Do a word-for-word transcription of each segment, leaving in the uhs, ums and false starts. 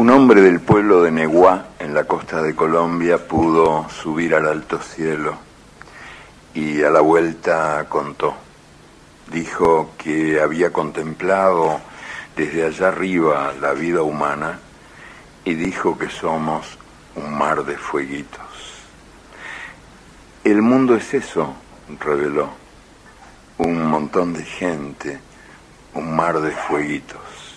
Un hombre del pueblo de Neguá, en la costa de Colombia, pudo subir al alto cielo y a la vuelta contó. Dijo que había contemplado desde allá arriba la vida humana y dijo que somos un mar de fueguitos. El mundo es eso, reveló, un montón de gente, un mar de fueguitos.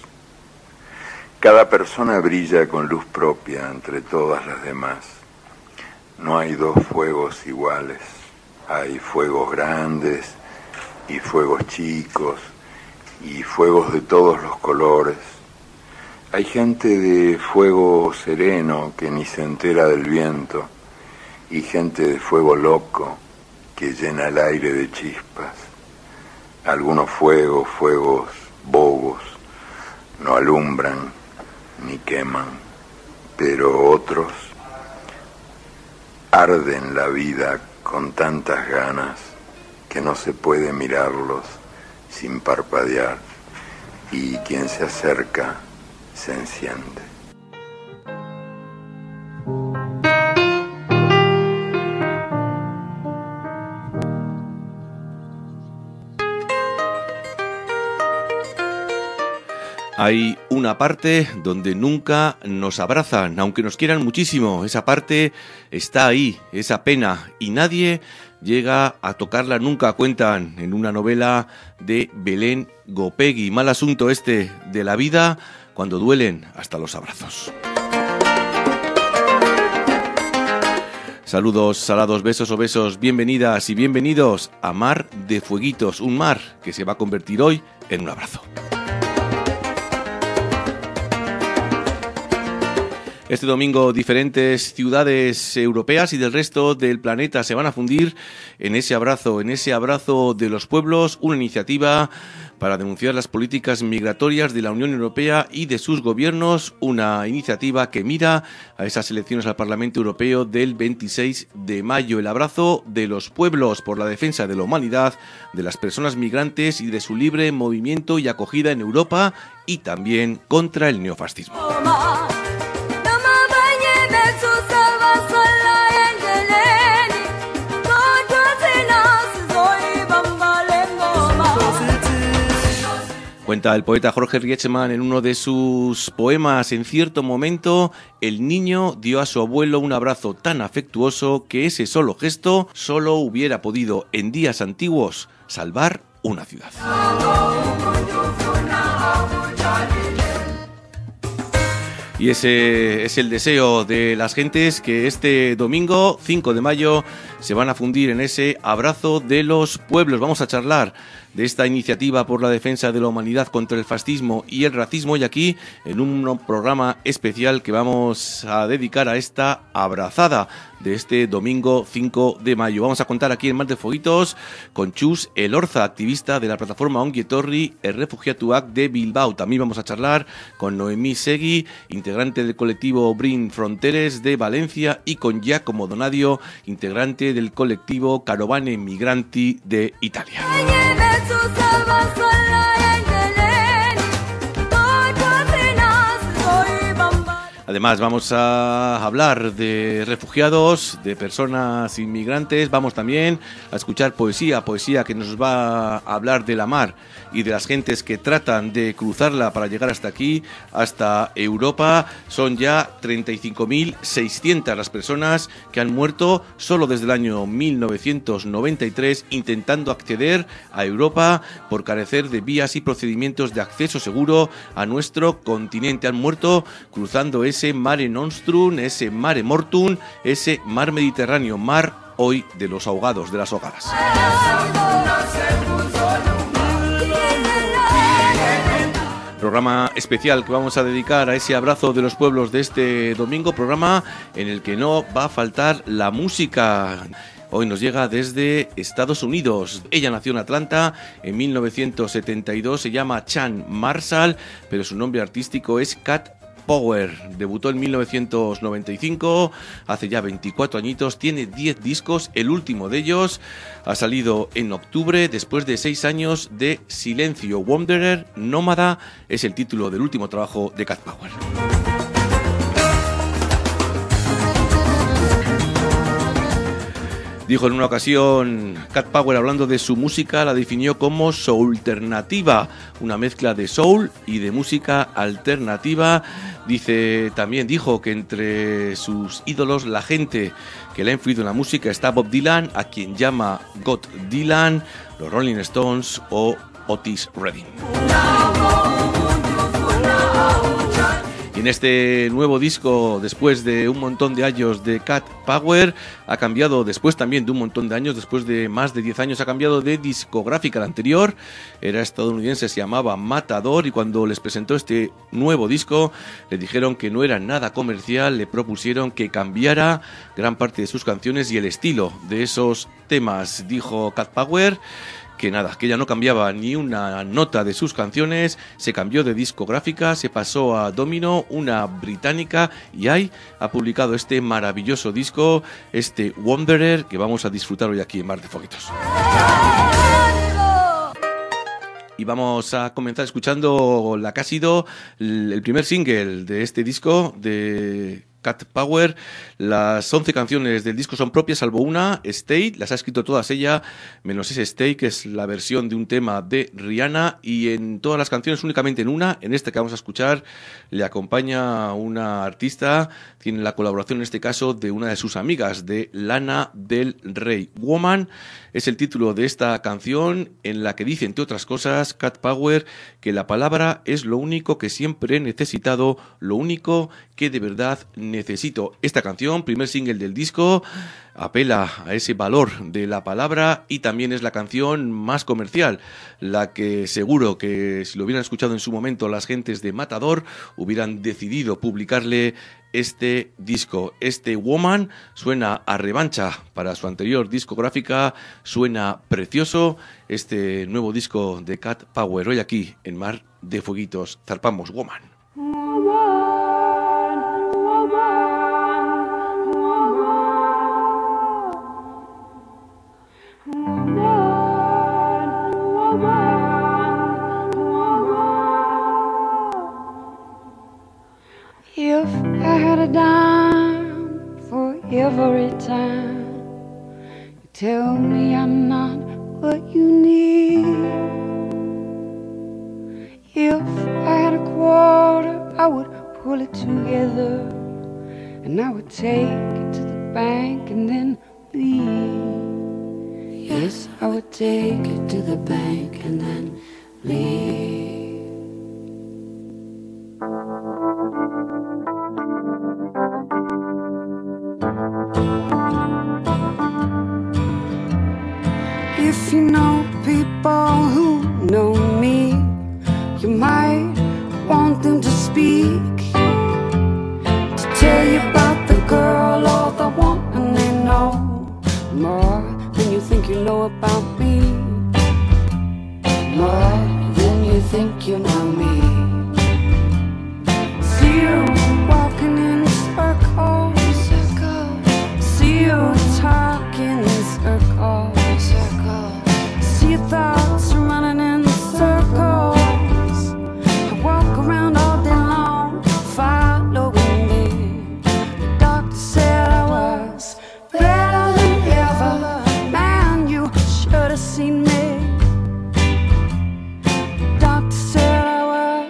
Cada persona brilla con luz propia entre todas las demás. No hay dos fuegos iguales. Hay fuegos grandes y fuegos chicos y fuegos de todos los colores. Hay gente de fuego sereno que ni se entera del viento y gente de fuego loco que llena el aire de chispas. Algunos fuegos, fuegos bobos, no alumbran ni queman, pero otros arden la vida con tantas ganas que no se puede mirarlos sin parpadear, y quien se acerca se enciende. Hay una parte donde nunca nos abrazan, aunque nos quieran muchísimo. Esa parte está ahí, esa pena, y nadie llega a tocarla nunca, cuentan en una novela de Belén Gopegui. Mal asunto este de la vida cuando duelen hasta los abrazos. Saludos, salados, besos o besos, bienvenidas y bienvenidos a Mar de Fueguitos, un mar que se va a convertir hoy en un abrazo. Este domingo diferentes ciudades europeas y del resto del planeta se van a fundir en ese abrazo, en ese abrazo de los pueblos, una iniciativa para denunciar las políticas migratorias de la Unión Europea y de sus gobiernos, una iniciativa que mira a esas elecciones al Parlamento Europeo del veintiséis de mayo, el abrazo de los pueblos por la defensa de la humanidad, de las personas migrantes y de su libre movimiento y acogida en Europa, y también contra el neofascismo. Cuenta el poeta Jorge Rietzmann en uno de sus poemas: en cierto momento el niño dio a su abuelo un abrazo tan afectuoso que ese solo gesto solo hubiera podido en días antiguos salvar una ciudad. Y ese es el deseo de las gentes que este domingo cinco de mayo se van a fundir en ese abrazo de los pueblos. Vamos a charlar de esta iniciativa por la defensa de la humanidad contra el fascismo y el racismo, y aquí en un programa especial que vamos a dedicar a esta abrazada de este domingo cinco de mayo. Vamos a contar aquí en Mar de Fueguitos con Txus Elorza, activista de la plataforma Ongi Etorri Errefugiatuak de Bilbao. También vamos a charlar con Noemí Segui, integrante del colectivo Brin Fronteres de Valencia, y con Giacomo Donadio, integrante del colectivo Carovane Migranti de Italia. Además vamos a hablar de refugiados, de personas inmigrantes. Vamos también a escuchar poesía, poesía que nos va a hablar de la mar y de las gentes que tratan de cruzarla para llegar hasta aquí, hasta Europa. Son ya treinta y cinco mil seiscientas las personas que han muerto solo desde el año mil novecientos noventa y tres intentando acceder a Europa por carecer de vías y procedimientos de acceso seguro a nuestro continente. Han muerto cruzando ese Mare Nostrum, ese Mare Mortum, ese mar Mediterráneo, mar hoy de los ahogados, de las ahogadas. Programa especial que vamos a dedicar a ese abrazo de los pueblos de este domingo, programa en el que no va a faltar la música. Hoy nos llega desde Estados Unidos. Ella nació en Atlanta en mil novecientos setenta y dos, se llama Chan Marshall, pero su nombre artístico es Cat Power. Debutó en mil novecientos noventa y cinco, hace ya veinticuatro añitos, tiene diez discos, el último de ellos ha salido en octubre después de seis años de silencio. Wanderer, Nómada es el título del último trabajo de Cat Power. Dijo en una ocasión, Cat Power, hablando de su música, la definió como soulternativa, una mezcla de soul y de música alternativa. Dice, también dijo que entre sus ídolos, la gente que le ha influido en la música, está Bob Dylan, a quien llama God Dylan, los Rolling Stones o Otis Redding. Y en este nuevo disco, después de un montón de años de Cat Power, ha cambiado, después también de un montón de años, después de más de diez años, ha cambiado de discográfica. La anterior era estadounidense, se llamaba Matador, y cuando les presentó este nuevo disco, le dijeron que no era nada comercial, le propusieron que cambiara gran parte de sus canciones y el estilo de esos temas. Dijo Cat Power que nada, que ella no cambiaba ni una nota de sus canciones, se cambió de discográfica, se pasó a Domino, una británica, y ahí ha publicado este maravilloso disco, este Wanderer, que vamos a disfrutar hoy aquí en Mar de Foguitos. Y vamos a comenzar escuchando la que ha sido el primer single de este disco de Cat Power. Las once canciones del disco son propias, salvo una, Stay, las ha escrito todas ella, menos ese Stay, que es la versión de un tema de Rihanna, y en todas las canciones, únicamente en una, en esta que vamos a escuchar, le acompaña una artista, tiene la colaboración en este caso de una de sus amigas, de Lana del Rey. Woman es el título de esta canción, en la que dice, entre otras cosas, Cat Power, que la palabra es lo único que siempre he necesitado, lo único que de verdad necesito. Esta canción, primer single del disco, apela a ese valor de la palabra y también es la canción más comercial, la que seguro que si lo hubieran escuchado en su momento las gentes de Matador hubieran decidido publicarle este disco. Este Woman suena a revancha para su anterior discográfica, suena precioso este nuevo disco de Cat Power. Hoy aquí en Mar de Fueguitos zarpamos Woman. If I had a dime for every time you tell me I'm not what you need, if I had a quarter I would pull it together and I would take it to the bank and then leave. Yes, I would take it to the bank and then leave. If you know people who know me, you might want them to speak, to tell you about the girl or the woman they know, more than you think you know about me, more than you think you know me. See you walking in circles, see you talking in circles, see your thoughts running in circles. I walk around all day long, following me. The doctor said I was better than ever. Man, you should have seen me. The doctor said I was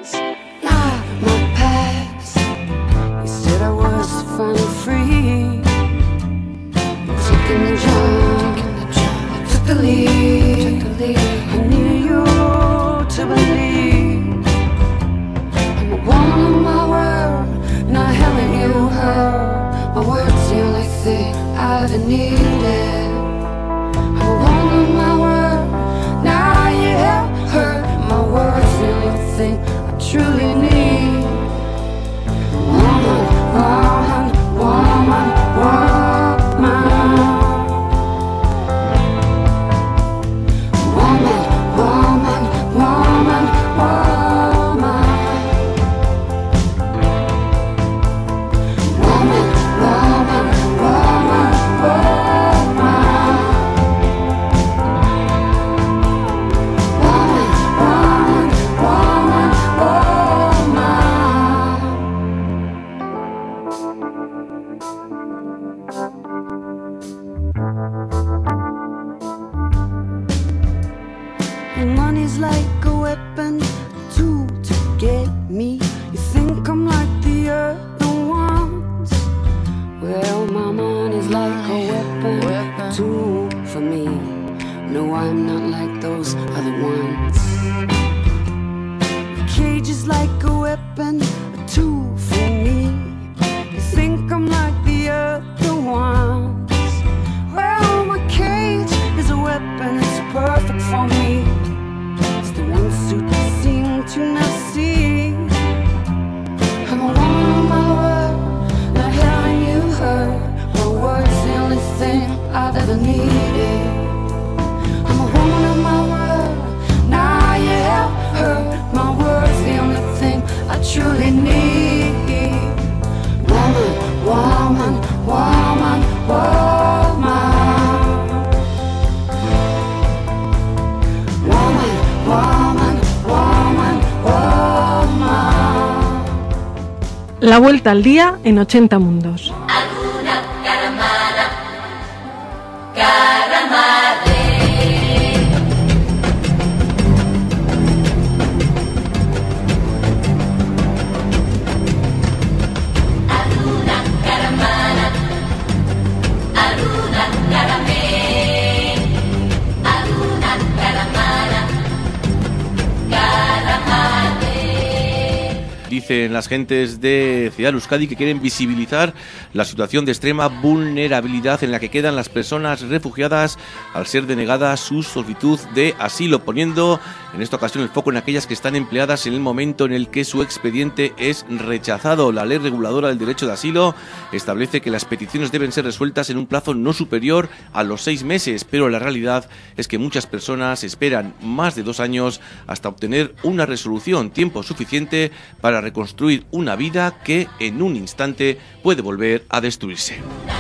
too for me. No, I'm not like those other ones. The cage is like a weapon, a tool for me. You think I'm like the other ones? Well, my cage is a weapon, it's perfect for me. It's the one suit that seem to not see. I'm a woman of my word, not having you heard. My word's the only thing I've ever needed. I'm a woman of my word, now you have heard. My word's the only thing I truly need. Woman, woman, woman, woman. Woman, woman, woman, woman. La vuelta al día en ochenta mundos. Alguna caramana, caramadre. Alguna caramana, alguna caramé, alguna caramana, caramadre. Dicen las gentes de Cear Euskadi que quieren visibilizar la situación de extrema vulnerabilidad en la que quedan las personas refugiadas al ser denegada su solicitud de asilo, poniendo en esta ocasión el foco en aquellas que están empleadas en el momento en el que su expediente es rechazado. La ley reguladora del derecho de asilo establece que las peticiones deben ser resueltas en un plazo no superior a los seis meses, pero la realidad es que muchas personas esperan más de dos años hasta obtener una resolución, tiempo suficiente para reconstruir una vida que en un instante puede volver a destruirse.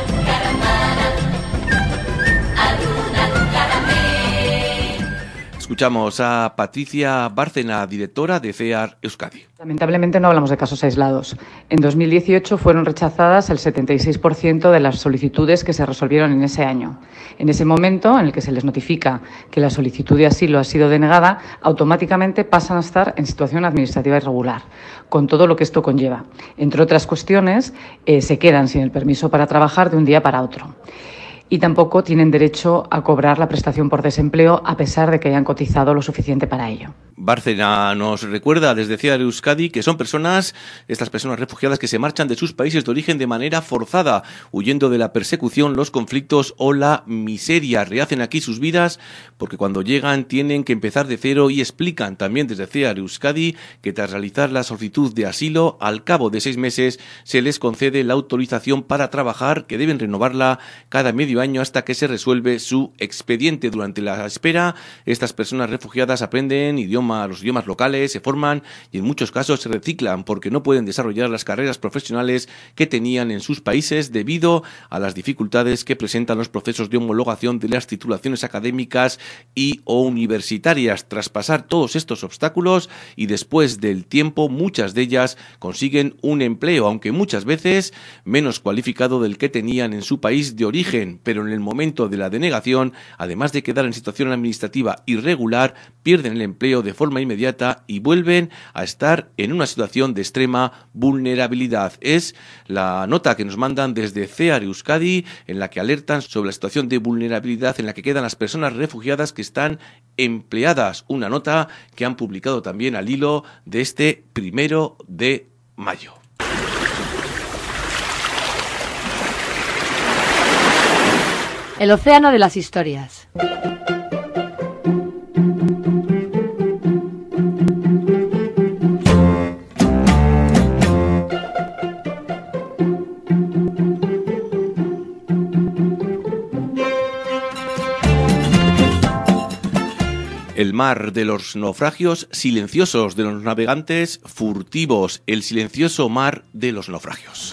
Escuchamos a Patricia Bárcena, directora de Cear Euskadi. Lamentablemente no hablamos de casos aislados. En dos mil dieciocho fueron rechazadas el setenta y seis por ciento de las solicitudes que se resolvieron en ese año. En ese momento en el que se les notifica que la solicitud de asilo ha sido denegada, automáticamente pasan a estar en situación administrativa irregular, con todo lo que esto conlleva. Entre otras cuestiones, eh, se quedan sin el permiso para trabajar de un día para otro. Y tampoco tienen derecho a cobrar la prestación por desempleo a pesar de que hayan cotizado lo suficiente para ello. Bárcena nos recuerda desde Cear Euskadi que son personas, estas personas refugiadas que se marchan de sus países de origen de manera forzada, huyendo de la persecución, los conflictos o la miseria. Rehacen aquí sus vidas porque cuando llegan tienen que empezar de cero y explican también desde Cear Euskadi que tras realizar la solicitud de asilo, al cabo de seis meses se les concede la autorización para trabajar, que deben renovarla cada medio año hasta que se resuelve su expediente. Durante la espera, estas personas refugiadas aprenden idioma, los idiomas locales, se forman y en muchos casos se reciclan porque no pueden desarrollar las carreras profesionales que tenían en sus países debido a las dificultades que presentan los procesos de homologación de las titulaciones académicas y o universitarias. Tras pasar todos estos obstáculos y después del tiempo, muchas de ellas consiguen un empleo, aunque muchas veces menos cualificado del que tenían en su país de origen, pero en el momento de la denegación, además de quedar en situación administrativa irregular, pierden el empleo de forma inmediata y vuelven a estar en una situación de extrema vulnerabilidad. Es la nota que nos mandan desde Cear Euskadi, en la que alertan sobre la situación de vulnerabilidad en la que quedan las personas refugiadas que están empleadas. Una nota que han publicado también al hilo de este primero de mayo. El océano de las historias. El mar de los naufragios silenciosos, de los navegantes furtivos, el silencioso mar de los naufragios.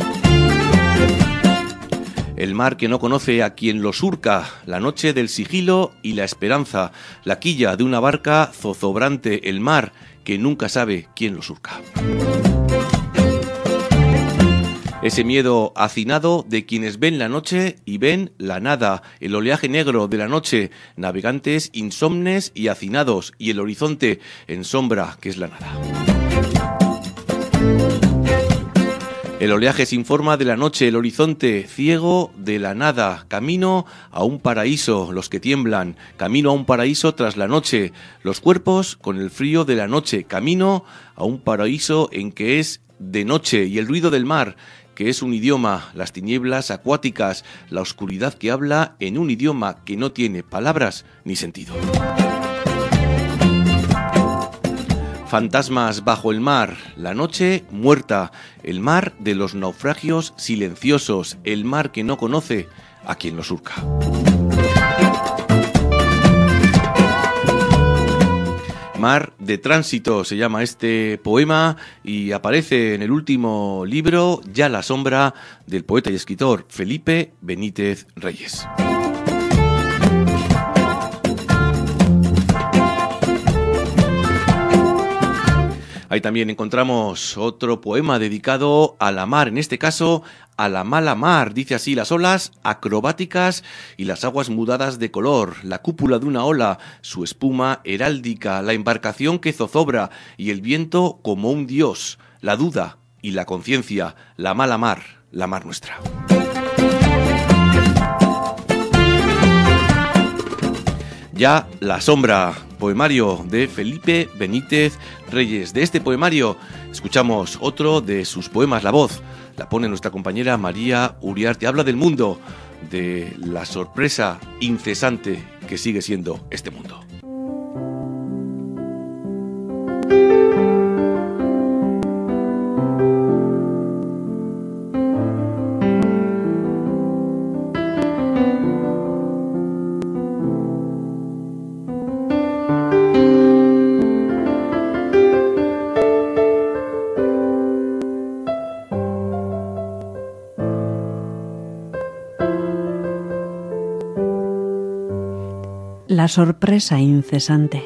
El mar que no conoce a quien lo surca, la noche del sigilo y la esperanza, la quilla de una barca zozobrante, el mar que nunca sabe quién lo surca. Ese miedo hacinado de quienes ven la noche y ven la nada, el oleaje negro de la noche, navegantes insomnes y hacinados, y el horizonte en sombra que es la nada. El oleaje se informa de la noche, el horizonte ciego de la nada, camino a un paraíso, los que tiemblan, camino a un paraíso tras la noche, los cuerpos con el frío de la noche, camino a un paraíso en que es de noche, y el ruido del mar, que es un idioma, las tinieblas acuáticas, la oscuridad que habla en un idioma que no tiene palabras ni sentido. Fantasmas bajo el mar, la noche muerta, el mar de los naufragios silenciosos, el mar que no conoce a quien lo surca. Mar de tránsito se llama este poema y aparece en el último libro, Ya la sombra, del poeta y escritor Felipe Benítez Reyes. Ahí también encontramos otro poema dedicado a la mar, en este caso a la mala mar. Dice así: las olas acrobáticas y las aguas mudadas de color, la cúpula de una ola, su espuma heráldica, la embarcación que zozobra y el viento como un dios, la duda y la conciencia, la mala mar, la mar nuestra. Ya la sombra, poemario de Felipe Benítez Reyes. De este poemario escuchamos otro de sus poemas. La voz la pone nuestra compañera María Uriarte. Habla del mundo, de la sorpresa incesante que sigue siendo este mundo. La sorpresa incesante.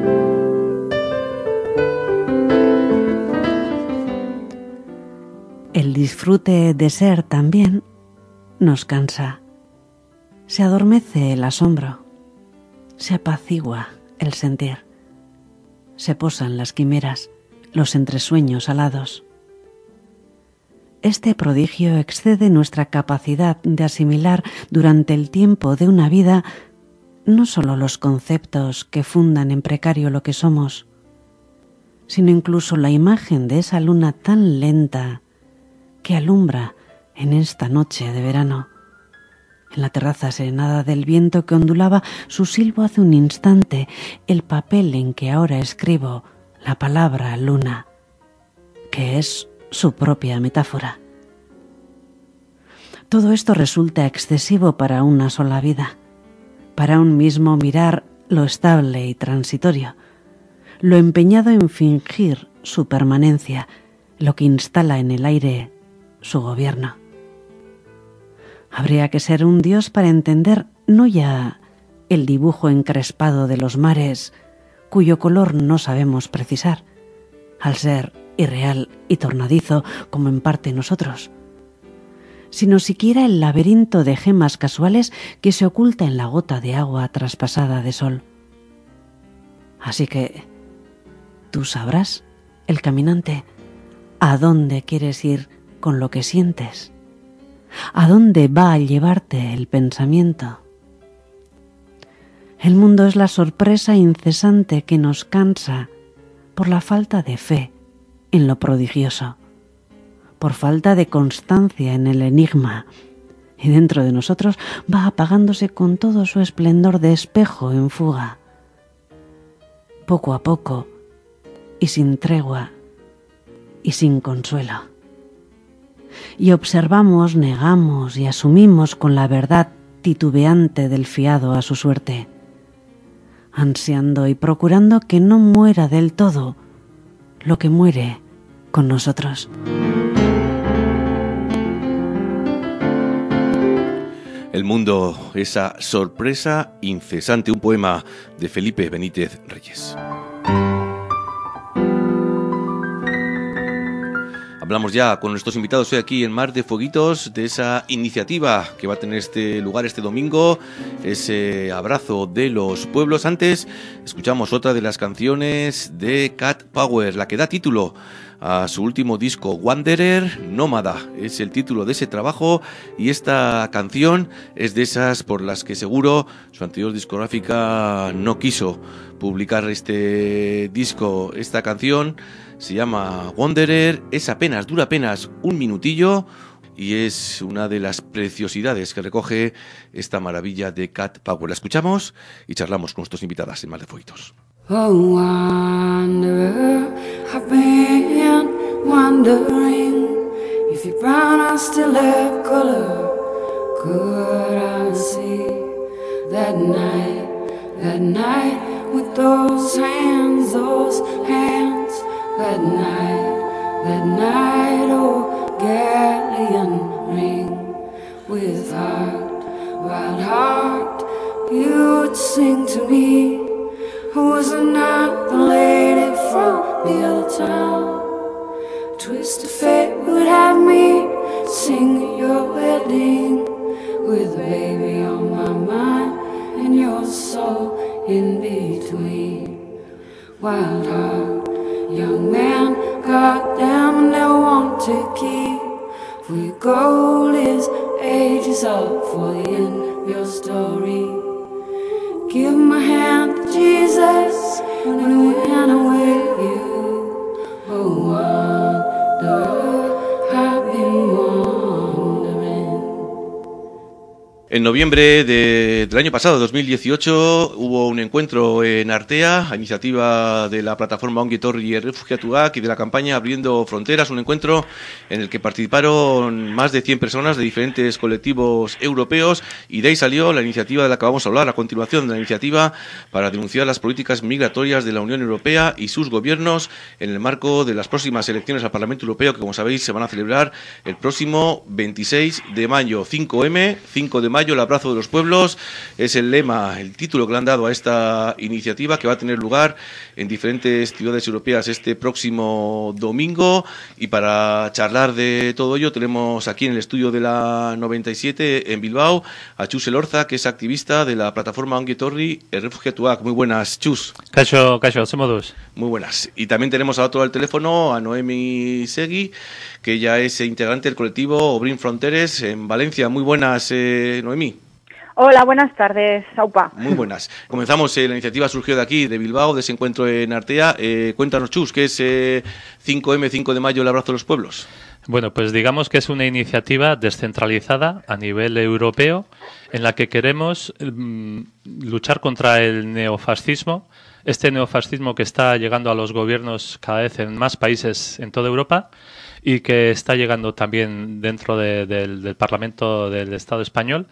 El disfrute de ser también nos cansa. Se adormece el asombro, se apacigua el sentir, se posan las quimeras, los entresueños alados. Este prodigio excede nuestra capacidad de asimilar durante el tiempo de una vida no solo los conceptos que fundan en precario lo que somos, sino incluso la imagen de esa luna tan lenta que alumbra en esta noche de verano, en la terraza serenada del viento que ondulaba su silbo hace un instante, el papel en que ahora escribo la palabra luna, que es su propia metáfora. Todo esto resulta excesivo para una sola vida, para un mismo mirar lo estable y transitorio, lo empeñado en fingir su permanencia, lo que instala en el aire su gobierno. Habría que ser un dios para entender no ya el dibujo encrespado de los mares, cuyo color no sabemos precisar, al ser irreal y tornadizo como en parte nosotros, sino siquiera el laberinto de gemas casuales que se oculta en la gota de agua traspasada de sol. Así que tú sabrás, el caminante, a dónde quieres ir con lo que sientes, a dónde va a llevarte el pensamiento. El mundo es la sorpresa incesante que nos cansa por la falta de fe en lo prodigioso, por falta de constancia en el enigma, y dentro de nosotros va apagándose con todo su esplendor de espejo en fuga. Poco a poco, y sin tregua, y sin consuelo. Y observamos, negamos y asumimos con la verdad titubeante del fiado a su suerte, ansiando y procurando que no muera del todo lo que muere con nosotros. El mundo, esa sorpresa incesante, un poema de Felipe Benítez Reyes. Hablamos ya con nuestros invitados hoy aquí en Mar de Fueguitos de esa iniciativa que va a tener este lugar este domingo, ese abrazo de los pueblos. Antes escuchamos otra de las canciones de Cat Power, la que da título a su último disco, Wanderer Nómada, es el título de ese trabajo, y esta canción es de esas por las que seguro su anterior discográfica no quiso publicar este disco. Esta canción se llama Wanderer, es apenas, dura apenas un minutillo, y es una de las preciosidades que recoge esta maravilla de Cat Power. La escuchamos y charlamos con nuestros invitadas en Mar de Fueguitos. Oh, wanderer, I've been wondering if your brown eyes still have color. Could I see that night, that night with those hands, those hands, that night, that night, oh, galleon ring with heart, wild heart, you would sing to me. Was it not the lady from the other town? Twist of fate would have me sing at your wedding, with a baby on my mind and your soul in between. Wild heart, young man, goddamn, I never want to keep. For your goal is ages up for the end of your story. Give my hand to Jesus when when I'm with you. Oh, wanderer, I've been wandering. En noviembre de, del año pasado, dos mil dieciocho, hubo un encuentro en Artea, a iniciativa de la plataforma Ongi Etorri Errefuxiatuak y de la campaña Abriendo Fronteras, un encuentro en el que participaron más de cien personas de diferentes colectivos europeos, y de ahí salió la iniciativa de la que vamos a hablar a continuación, de la iniciativa para denunciar las políticas migratorias de la Unión Europea y sus gobiernos en el marco de las próximas elecciones al Parlamento Europeo, que, como sabéis, se van a celebrar el próximo veintiséis de mayo. cinco eme, cinco de mayo, el abrazo de los pueblos, es el lema, el título que le han dado a esta iniciativa, que va a tener lugar en diferentes ciudades europeas este próximo domingo. Y para charlar de todo ello tenemos aquí en el estudio de la noventa y siete en Bilbao a Chus Elorza, que es activista de la plataforma Ongi Etorri Errefuxiatuak. Muy buenas, Chus. Kaixo, kaixo, somos Muy buenas. Y también tenemos al otro al teléfono a Noemi Segui, que ella es integrante del colectivo Obrim Fronteres en Valencia. Muy buenas, eh, Noemi. Hola, buenas tardes, Aupa. Muy buenas. Comenzamos, eh, la iniciativa surgió de aquí, de Bilbao, de ese encuentro en Artea. Eh, cuéntanos, Chus, ¿qué es eh, cinco eme, cinco de mayo, el abrazo de los pueblos? Bueno, pues digamos que es una iniciativa descentralizada a nivel europeo en la que queremos mm, luchar contra el neofascismo, este neofascismo que está llegando a los gobiernos cada vez en más países en toda Europa y que está llegando también dentro de, de, del Parlamento del Estado español.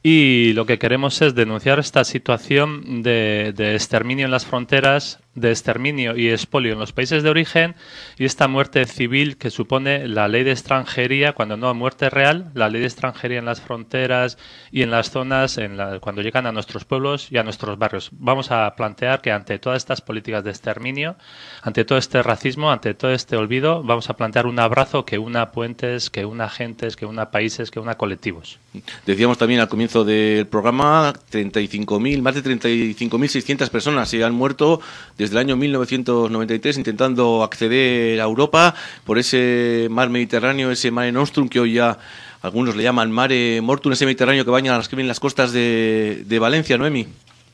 Y lo que queremos es denunciar esta situación de, de exterminio en las fronteras, de exterminio y expolio en los países de origen, y esta muerte civil que supone la ley de extranjería, cuando no muerte real, la ley de extranjería en las fronteras y en las zonas en la, cuando llegan a nuestros pueblos y a nuestros barrios. Vamos a plantear que ante todas estas políticas de exterminio, ante todo este racismo, ante todo este olvido, vamos a plantear un abrazo que una puentes, que una gentes, que una países, que una colectivos. Decíamos también al comienzo del programa, treinta y cinco mil, más de treinta y cinco mil seiscientas personas se han muerto desde el año mil novecientos noventa y tres intentando acceder a Europa por ese mar Mediterráneo, ese Mare Nostrum, que hoy ya algunos le llaman Mare Mortum, ese Mediterráneo que baña las, que vienen las costas de, de Valencia, Noemi.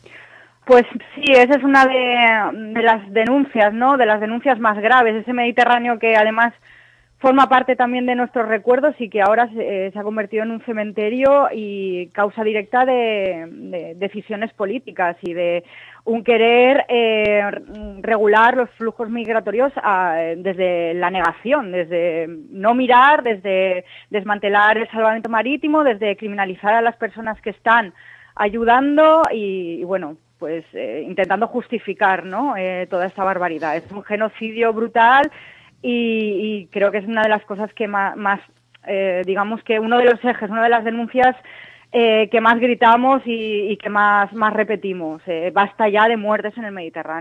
Pues sí, esa es una de, de las denuncias, ¿no? De las denuncias más graves, ese Mediterráneo que además forma parte también de nuestros recuerdos y que ahora se, eh, se ha convertido en un cementerio y causa directa de, de decisiones políticas y de un querer eh, regular los flujos migratorios a, desde la negación, desde no mirar, desde desmantelar el salvamento marítimo, desde criminalizar a las personas que están ayudando y, y bueno, pues eh, intentando justificar, ¿no? eh, toda esta barbaridad. Es un genocidio brutal. Y, y creo que es una de las cosas que más, más eh, digamos que uno de los ejes, una de las denuncias eh, que más gritamos y, y que más, más repetimos. Eh, basta ya de muertes en el Mediterráneo.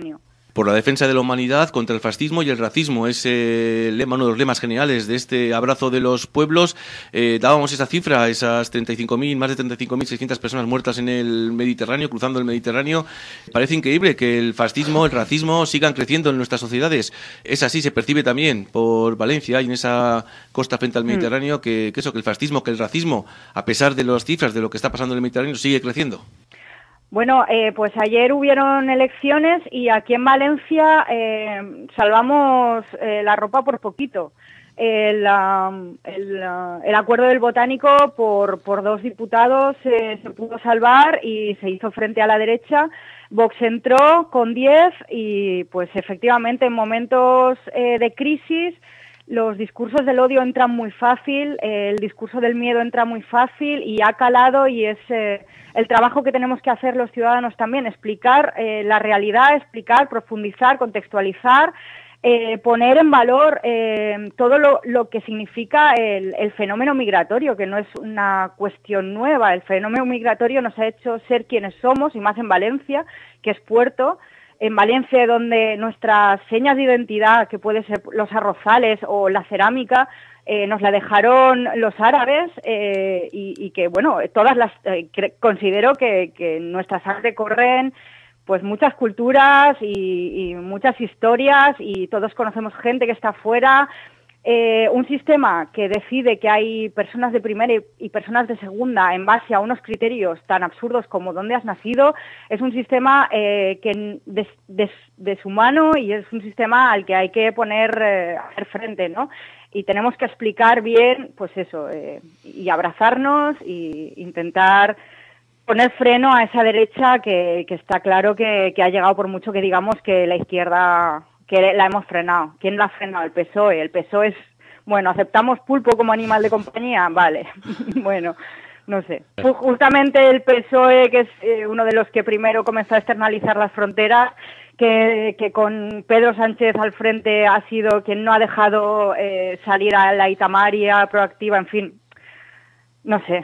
Por la defensa de la humanidad contra el fascismo y el racismo. Es eh, lema, uno de los lemas generales de este abrazo de los pueblos. Eh, dábamos esa cifra, esas treinta y cinco mil, más de treinta y cinco mil seiscientas personas muertas en el Mediterráneo, cruzando el Mediterráneo. Parece increíble que el fascismo, el racismo sigan creciendo en nuestras sociedades. Es así, se percibe también por Valencia y en esa costa frente al Mediterráneo que, que eso, que el fascismo, que el racismo, a pesar de las cifras de lo que está pasando en el Mediterráneo, sigue creciendo. Bueno, eh, pues ayer hubieron elecciones y aquí en Valencia eh, salvamos eh, la ropa por poquito. El, um, el, uh, el acuerdo del Botánico por, por dos diputados eh, se pudo salvar y se hizo frente a la derecha. Vox entró con diez y pues efectivamente en momentos eh, de crisis los discursos del odio entran muy fácil, eh, el discurso del miedo entra muy fácil y ha calado y es eh, el trabajo que tenemos que hacer los ciudadanos también, explicar eh, la realidad, explicar, profundizar, contextualizar, eh, poner en valor eh, todo lo, lo que significa el, el fenómeno migratorio, que no es una cuestión nueva. El fenómeno migratorio nos ha hecho ser quienes somos, y más en Valencia, que es puerto. En Valencia, donde nuestras señas de identidad, que pueden ser los arrozales o la cerámica, eh, nos la dejaron los árabes eh, y, y que, bueno, todas las eh, considero que, que en nuestra sangre corren pues muchas culturas y, y muchas historias y todos conocemos gente que está fuera. Eh, un sistema que decide que hay personas de primera y, y personas de segunda en base a unos criterios tan absurdos como dónde has nacido, es un sistema eh, que des, des, deshumano y es un sistema al que hay que poner eh, hacer frente, ¿no? Y tenemos que explicar bien, pues eso, eh, y abrazarnos y intentar poner freno a esa derecha que, que está claro que, que ha llegado, por mucho que digamos que la izquierda, que la hemos frenado. ¿Quién la ha frenado? El P S O E. El P S O E es, bueno, ¿aceptamos pulpo como animal de compañía? Vale, bueno, no sé. Justamente el P S O E, que es eh, uno de los que primero comenzó a externalizar las fronteras, que, que con Pedro Sánchez al frente ha sido quien no ha dejado eh, salir a la Itamaria proactiva, en fin, no sé.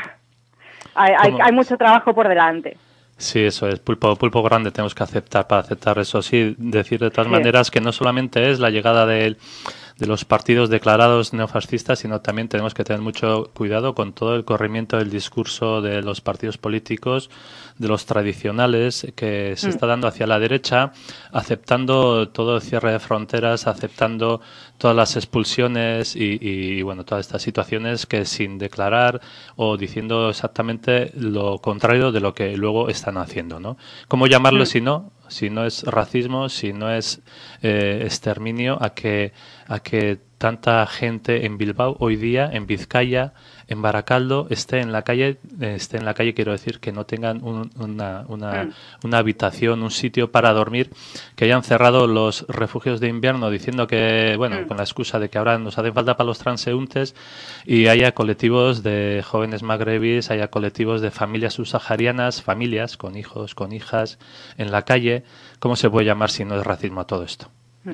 hay, hay, hay mucho trabajo por delante. Sí, eso es, pulpo, pulpo grande tenemos que aceptar para aceptar eso. Sí, decir de todas sí. maneras que no solamente es la llegada de, de los partidos declarados neofascistas, sino también tenemos que tener mucho cuidado con todo el corrimiento del discurso de los partidos políticos, de los tradicionales, que se mm. está dando hacia la derecha, aceptando todo el cierre de fronteras, aceptando todas las expulsiones y, y bueno, todas estas situaciones que sin declarar o diciendo exactamente lo contrario de lo que luego están haciendo, ¿no? ¿Cómo llamarlo mm. si no? Si no es racismo, si no es eh, exterminio, a que a que tanta gente en Bilbao hoy día, en Vizcaya, en Baracaldo, esté en la calle, eh, esté en la calle, quiero decir, que no tengan un, una, una, mm. una habitación, un sitio para dormir, que hayan cerrado los refugios de invierno diciendo que, bueno, mm. con la excusa de que ahora nos hacen falta para los transeúntes, y haya colectivos de jóvenes magrebíes, haya colectivos de familias subsaharianas, familias con hijos, con hijas, en la calle. ¿Cómo se puede llamar si no es racismo a todo esto?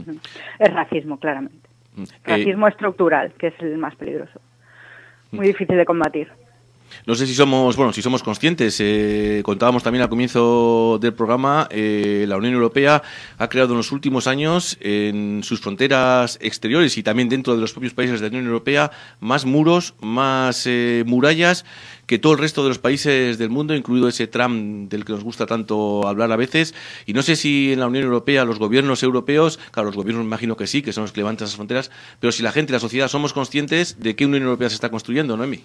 Es racismo, claramente. Racismo eh, estructural, que es el más peligroso. Muy difícil de combatir. No sé si somos, bueno, si somos conscientes. Eh, contábamos también al comienzo del programa, eh, la Unión Europea ha creado en los últimos años en sus fronteras exteriores y también dentro de los propios países de la Unión Europea más muros, más eh, murallas que todo el resto de los países del mundo, incluido ese Trump del que nos gusta tanto hablar a veces. Y no sé si en la Unión Europea los gobiernos europeos, claro, los gobiernos me imagino que sí, que son los que levantan esas fronteras, pero si la gente y la sociedad somos conscientes de qué Unión Europea se está construyendo, ¿Noemi?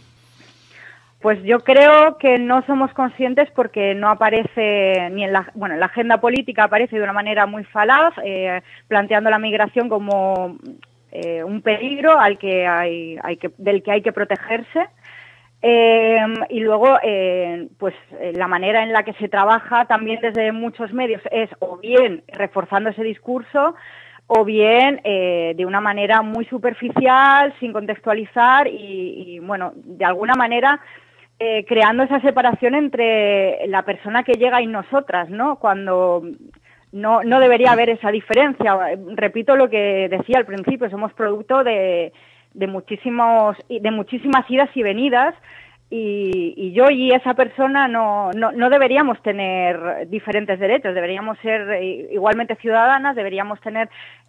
Pues yo creo que no somos conscientes porque no aparece ni en la, bueno, en la agenda política aparece de una manera muy falaz, eh, planteando la migración como eh, un peligro al que hay, hay que, del que hay que protegerse. Eh, y luego, eh, pues eh, la manera en la que se trabaja también desde muchos medios es o bien reforzando ese discurso o bien eh, de una manera muy superficial, sin contextualizar y, y bueno, de alguna manera eh, creando esa separación entre la persona que llega y nosotras, ¿no? Cuando no, no debería haber esa diferencia. Repito lo que decía al principio, somos producto de... de muchísimos de muchísimas idas y venidas y, y yo y esa persona no, no, no deberíamos tener diferentes derechos, deberíamos ser igualmente ciudadanas, deberíamos tener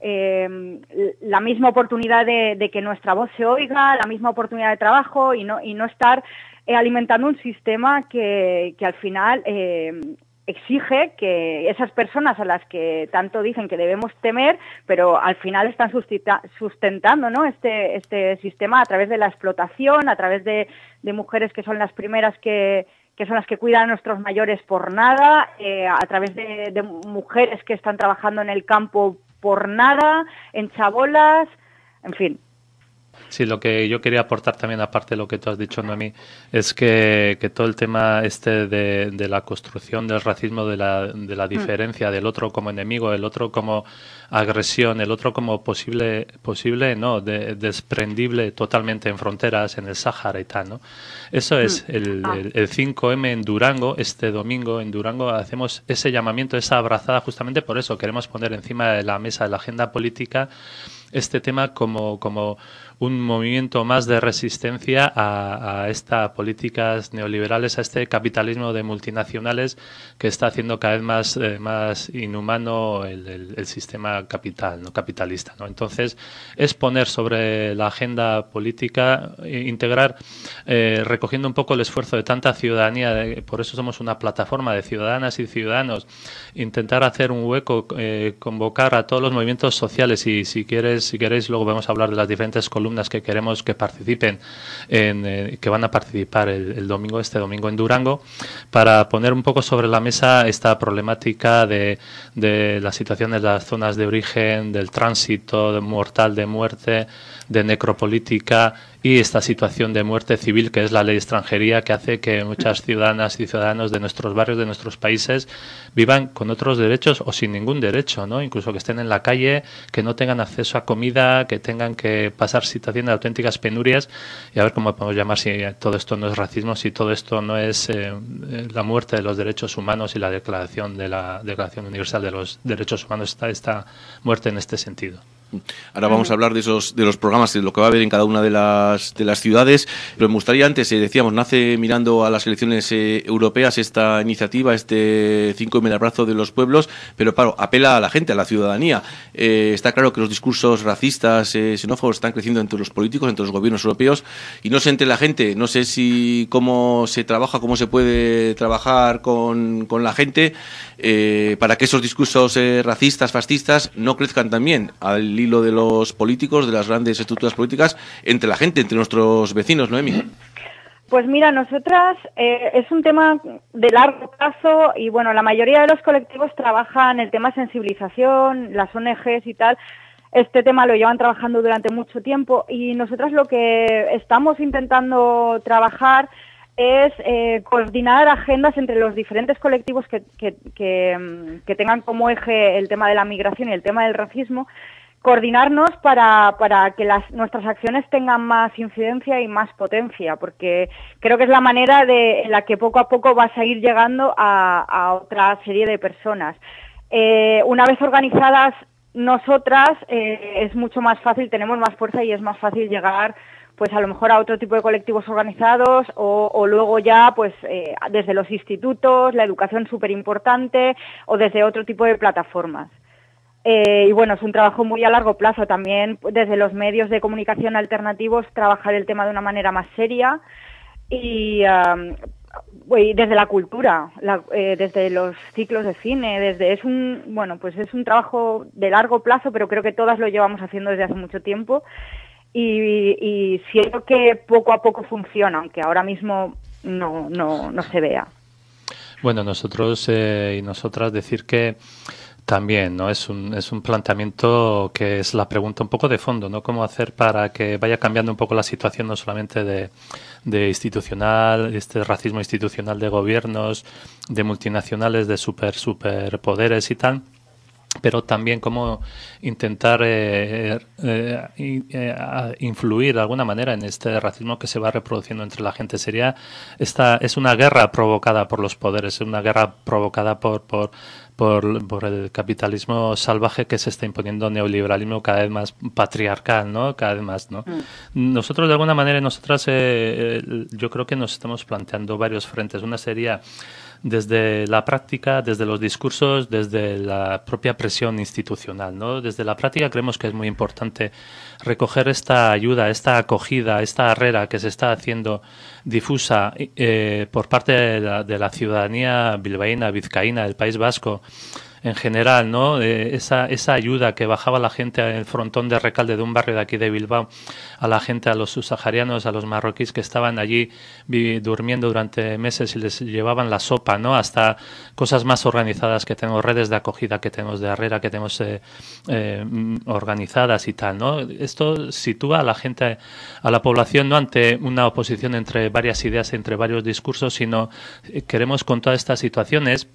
eh, la misma oportunidad de, de que nuestra voz se oiga, la misma oportunidad de trabajo y no, y no estar eh, alimentando un sistema que, que al final eh, exige que esas personas a las que tanto dicen que debemos temer, pero al final están sustentando, ¿no?, este, este sistema a través de la explotación, a través de, de mujeres que son las primeras que, que son las que cuidan a nuestros mayores por nada, eh, a través de, de mujeres que están trabajando en el campo por nada, en chabolas, en fin. Sí, lo que yo quería aportar también, aparte de lo que tú has dicho, Noemí, es que, que todo el tema este de, de la construcción del racismo, de la, de la diferencia, del otro como enemigo, el otro como agresión, el otro como posible, posible no, de, desprendible totalmente en fronteras, en el Sáhara y tal, ¿no? Eso es el, el, el cinco eme en Durango, este domingo en Durango hacemos ese llamamiento, esa abrazada, justamente por eso queremos poner encima de la mesa de la agenda política este tema como, como un movimiento más de resistencia a, a estas políticas neoliberales, a este capitalismo de multinacionales que está haciendo cada vez más, eh, más inhumano el, el, el sistema capital, no capitalista, ¿no? Entonces, es poner sobre la agenda política, eh, integrar, eh, recogiendo un poco el esfuerzo de tanta ciudadanía, de, por eso somos una plataforma de ciudadanas y ciudadanos, intentar hacer un hueco, eh, convocar a todos los movimientos sociales y si quieres, si queréis, luego vamos a hablar de las diferentes columnas que queremos que participen, en, eh, que van a participar el, el domingo, este domingo en Durango, para poner un poco sobre la mesa esta problemática de, de la situación de las zonas de origen, del tránsito de mortal de muerte, de necropolítica y esta situación de muerte civil que es la ley de extranjería, que hace que muchas ciudadanas y ciudadanos de nuestros barrios, de nuestros países, vivan con otros derechos o sin ningún derecho, ¿no? Incluso que estén en la calle, que no tengan acceso a comida, que tengan que pasar situaciones de auténticas penurias, y a ver cómo podemos llamar si todo esto no es racismo, si todo esto no es eh, la muerte de los derechos humanos y la declaración de la Declaración Universal de los Derechos Humanos, está esta muerte en este sentido. Ahora vamos a hablar de esos de los programas, de lo que va a haber en cada una de las de las ciudades, pero me gustaría antes, eh, decíamos, nace mirando a las elecciones eh, europeas esta iniciativa, este cinco eme, el abrazo de los pueblos, pero claro, apela a la gente, a la ciudadanía. Eh, está claro que los discursos racistas, eh, xenófobos están creciendo entre los políticos, entre los gobiernos europeos, y no sé entre la gente, no sé si cómo se trabaja, cómo se puede trabajar con, con la gente eh, para que esos discursos eh, racistas, fascistas, no crezcan también al hilo de los políticos, de las grandes estructuras políticas, entre la gente, entre nuestros vecinos, Noemí. Pues mira, nosotras eh, es un tema de largo plazo y bueno, la mayoría de los colectivos trabajan el tema sensibilización, las O N Ges y tal. Este tema lo llevan trabajando durante mucho tiempo y nosotras lo que estamos intentando trabajar es eh, coordinar agendas entre los diferentes colectivos que, que, que, que tengan como eje el tema de la migración y el tema del racismo, coordinarnos para, para que las, nuestras acciones tengan más incidencia y más potencia, porque creo que es la manera de, en la que poco a poco vas a ir llegando a, a otra serie de personas. Eh, una vez organizadas nosotras, eh, es mucho más fácil, tenemos más fuerza y es más fácil llegar pues a lo mejor a otro tipo de colectivos organizados o, o luego ya pues eh, desde los institutos, la educación súper importante o desde otro tipo de plataformas. Eh, y bueno, es un trabajo muy a largo plazo también desde los medios de comunicación alternativos, trabajar el tema de una manera más seria y, um, y desde la cultura, la, eh, desde los ciclos de cine, desde es un bueno pues es un trabajo de largo plazo, pero creo que todas lo llevamos haciendo desde hace mucho tiempo. Y, y siento que poco a poco funciona, aunque ahora mismo no, no, no se vea. Bueno, nosotros eh, y nosotras decir que también, ¿no? Es un, es un planteamiento que es la pregunta un poco de fondo, ¿no? Cómo hacer para que vaya cambiando un poco la situación, no solamente de, de institucional, este racismo institucional de gobiernos, de multinacionales, de super, superpoderes y tal, pero también cómo intentar eh, eh, eh, influir de alguna manera en este racismo que se va reproduciendo entre la gente. Sería esta es una guerra provocada por los poderes, es una guerra provocada por por Por, por el capitalismo salvaje que se está imponiendo, neoliberalismo cada vez más patriarcal, ¿no? Cada vez más, ¿no? Mm. Nosotros, de alguna manera, nosotras, eh, eh, yo creo que nos estamos planteando varios frentes. Una sería desde la práctica, desde los discursos, desde la propia presión institucional, ¿no? Desde la práctica creemos que es muy importante recoger esta ayuda, esta acogida, esta barrera que se está haciendo difusa eh, por parte de la, de la ciudadanía bilbaína, vizcaína, del País Vasco, en general, ¿no? Eh, esa, esa ayuda que bajaba la gente en el frontón de Recalde, de un barrio de aquí de Bilbao, a la gente, a los subsaharianos, a los marroquíes que estaban allí vi, durmiendo durante meses y les llevaban la sopa, ¿no? Hasta cosas más organizadas que tenemos, redes de acogida que tenemos de Herrera, que tenemos eh, eh, organizadas y tal, ¿no? Esto sitúa a la gente, a la población, no ante una oposición entre varias ideas, entre varios discursos, sino eh, queremos con todas estas situaciones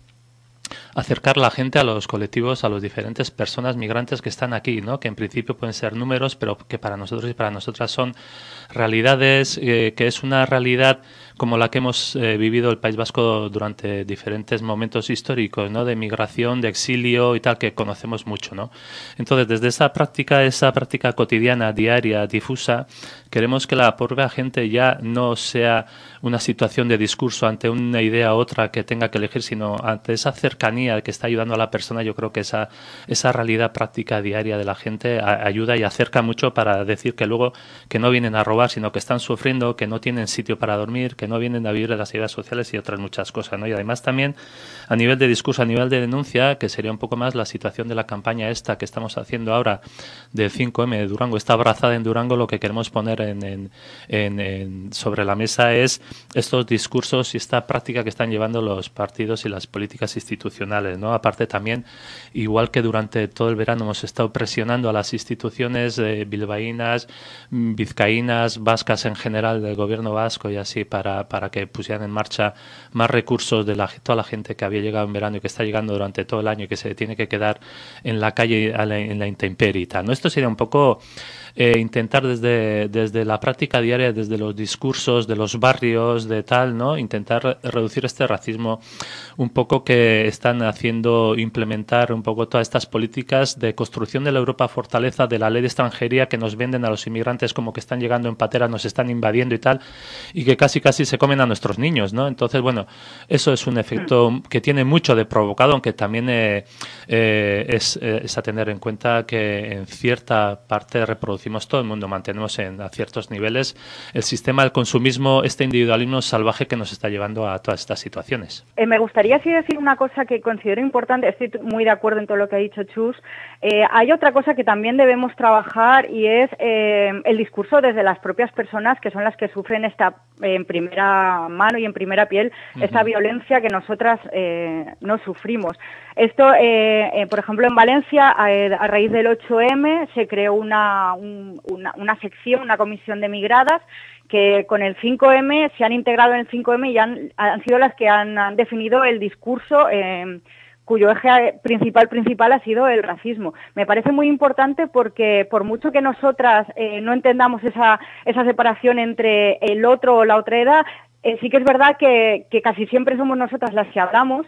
acercar la gente a los colectivos, a las diferentes personas migrantes que están aquí, ¿no? Que en principio pueden ser números, pero que para nosotros y para nosotras son realidades, eh, que es una realidad como la que hemos eh, vivido el País Vasco durante diferentes momentos históricos, ¿no? De migración, de exilio y tal, que conocemos mucho, ¿no? Entonces, desde esa práctica, esa práctica cotidiana, diaria, difusa, queremos que la propia gente ya no sea una situación de discurso ante una idea u otra que tenga que elegir, sino ante esa cercanía que está ayudando a la persona. Yo creo que esa, esa realidad práctica diaria de la gente a, ayuda y acerca mucho para decir que luego que no vienen a robar, sino que están sufriendo, que no tienen sitio para dormir, que no vienen a vivir de las ayudas sociales y otras muchas cosas, ¿no? Y además también a nivel de discurso, a nivel de denuncia, que sería un poco más la situación de la campaña esta que estamos haciendo ahora del cinco eme de Durango, esta abrazada en Durango, lo que queremos poner en, en, en, en sobre la mesa es estos discursos y esta práctica que están llevando los partidos y las políticas institucionales, ¿no? Aparte también, igual que durante todo el verano hemos estado presionando a las instituciones eh, bilbaínas, vizcaínas, vascas en general, del gobierno vasco y así, para, para que pusieran en marcha más recursos de la, toda la gente que había llegado en verano y que está llegando durante todo el año y que se tiene que quedar en la calle, a la, en la intemperie y tal, ¿no? Esto sería un poco eh, intentar desde, desde la práctica diaria, desde los discursos de los barrios, de tal, ¿no? Intentar re reducir este racismo un poco que están haciendo, implementar un poco todas estas políticas de construcción de la Europa fortaleza, de la ley de extranjería, que nos venden a los inmigrantes como que están llegando en patera, nos están invadiendo y tal, y que casi casi se comen a nuestros niños, ¿no? Entonces, bueno, eso es un efecto que tiene mucho de provocado, aunque también eh, eh, es, eh, es a tener en cuenta que en cierta parte reproducimos todo el mundo, mantenemos en, a ciertos niveles el sistema del consumismo, este individualismo salvaje que nos está llevando a todas estas situaciones. Eh, me gustaría sí decir una cosa que considero importante, estoy muy de acuerdo en todo lo que ha dicho Chus. Eh, hay otra cosa que también debemos trabajar y es eh, el discurso desde las propias personas que son las que sufren esta eh, en primera mano y en primera piel uh-huh. esta violencia que nosotras eh, no sufrimos. Esto, eh, eh, por ejemplo, en Valencia, a, a raíz del ocho eme, se creó una, un, una, una sección, una comisión de migradas, que con el cinco eme se han integrado en el cinco eme y han, han sido las que han, han definido el discurso eh, cuyo eje principal principal ha sido el racismo. Me parece muy importante porque por mucho que nosotras eh, no entendamos esa, esa separación entre el otro o la otra edad, eh, sí que es verdad que, que casi siempre somos nosotras las que hablamos.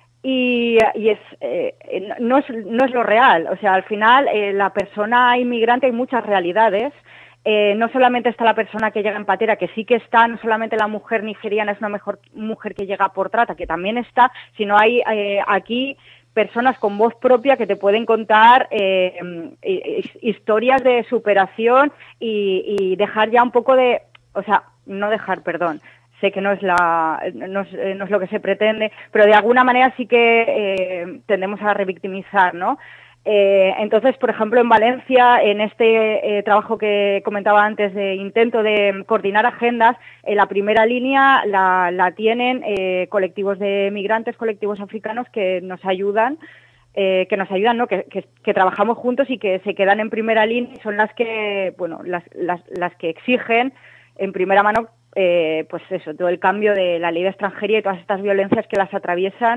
Y, y es, eh, no es no es lo real, o sea, al final eh, la persona inmigrante hay muchas realidades, eh, no solamente está la persona que llega en patera, que sí que está, no solamente la mujer nigeriana es una mejor mujer que llega por trata, que también está, sino hay eh, aquí personas con voz propia que te pueden contar eh, historias de superación y, y dejar ya un poco de, o sea, no dejar, perdón, sé que no es la no es, no es lo que se pretende, pero de alguna manera sí que eh, tendemos a revictimizar, ¿no? Eh, entonces, por ejemplo, en Valencia, en este eh, trabajo que comentaba antes de intento de coordinar agendas, en la primera línea la, la tienen eh, colectivos de migrantes, colectivos africanos que nos ayudan, eh, que nos ayudan, ¿no? Que, que, que trabajamos juntos y que se quedan en primera línea y son las que, bueno, las, las, las que exigen en primera mano Eh, pues eso, todo el cambio de la ley de extranjería y todas estas violencias que las atraviesan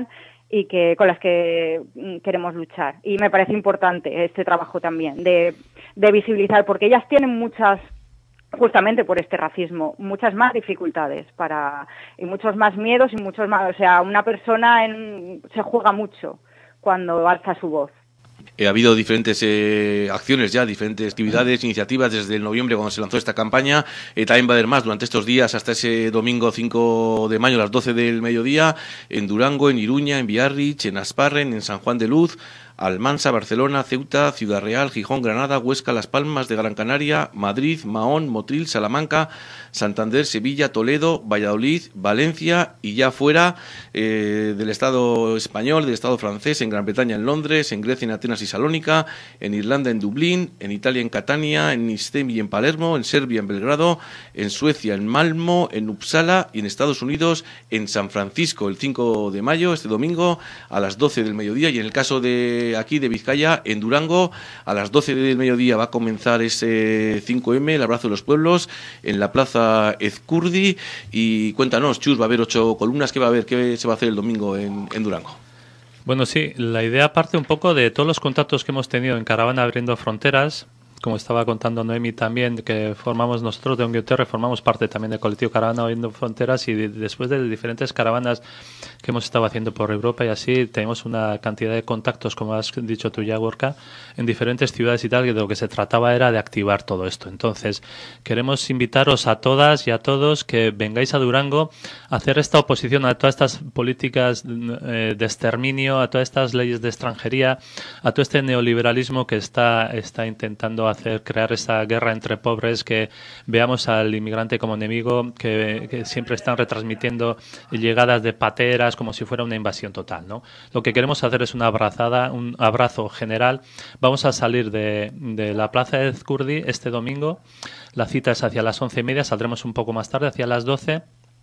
y que con las que queremos luchar. Y me parece importante este trabajo también de, de visibilizar, porque ellas tienen muchas, justamente por este racismo, muchas más dificultades para y muchos más miedos y muchos más, o sea, una persona en, se juega mucho cuando alza su voz. Eh, ha habido diferentes eh, acciones ya, diferentes actividades, iniciativas desde el noviembre cuando se lanzó esta campaña. Eh, también va a haber más durante estos días hasta ese domingo cinco de mayo a las doce del mediodía en Durango, en Iruña, en Biarritz, en Asparren, en San Juan de Luz, Almansa, Barcelona, Ceuta, Ciudad Real, Gijón, Granada, Huesca, Las Palmas de Gran Canaria, Madrid, Mahón, Motril, Salamanca, Santander, Sevilla, Toledo, Valladolid, Valencia y ya fuera eh, del Estado español, del Estado francés, en Gran Bretaña, en Londres, en Grecia, en Atenas y Salónica, en Irlanda, en Dublín, en Italia, en Catania, en Nistemi y en Palermo, en Serbia, en Belgrado, en Suecia, en Malmo, en Uppsala y en Estados Unidos, en San Francisco, el cinco de mayo, este domingo, a las doce del mediodía. Y en el caso de aquí de Vizcaya, en Durango, a las doce del mediodía va a comenzar ese cinco eme, el abrazo de los pueblos, en la plaza Ezcurdi. Y cuéntanos, Chus, va a haber ocho columnas, ¿qué va a haber? ¿Qué se va a hacer el domingo en, en Durango? Bueno, sí, la idea parte un poco de todos los contactos que hemos tenido en Caravana Abriendo Fronteras. Como estaba contando Noemi también, que formamos nosotros de Onguioterre, formamos parte también del colectivo Caravana Abriendo Fronteras, y de, después de diferentes caravanas que hemos estado haciendo por Europa y así, tenemos una cantidad de contactos, como has dicho tú ya, Gorka, en diferentes ciudades y tal, que de lo que se trataba era de activar todo esto. Entonces, queremos invitaros a todas y a todos que vengáis a Durango a hacer esta oposición a todas estas políticas eh, de exterminio, a todas estas leyes de extranjería, a todo este neoliberalismo que está, está intentando hacer crear esa guerra entre pobres, que veamos al inmigrante como enemigo, que, que siempre están retransmitiendo llegadas de pateras como si fuera una invasión total, ¿no? Lo que queremos hacer es una abrazada, un abrazo general. Vamos a salir de, de la plaza de Ezcurdi este domingo. La cita es hacia las once y media, saldremos un poco más tarde, hacia las doce.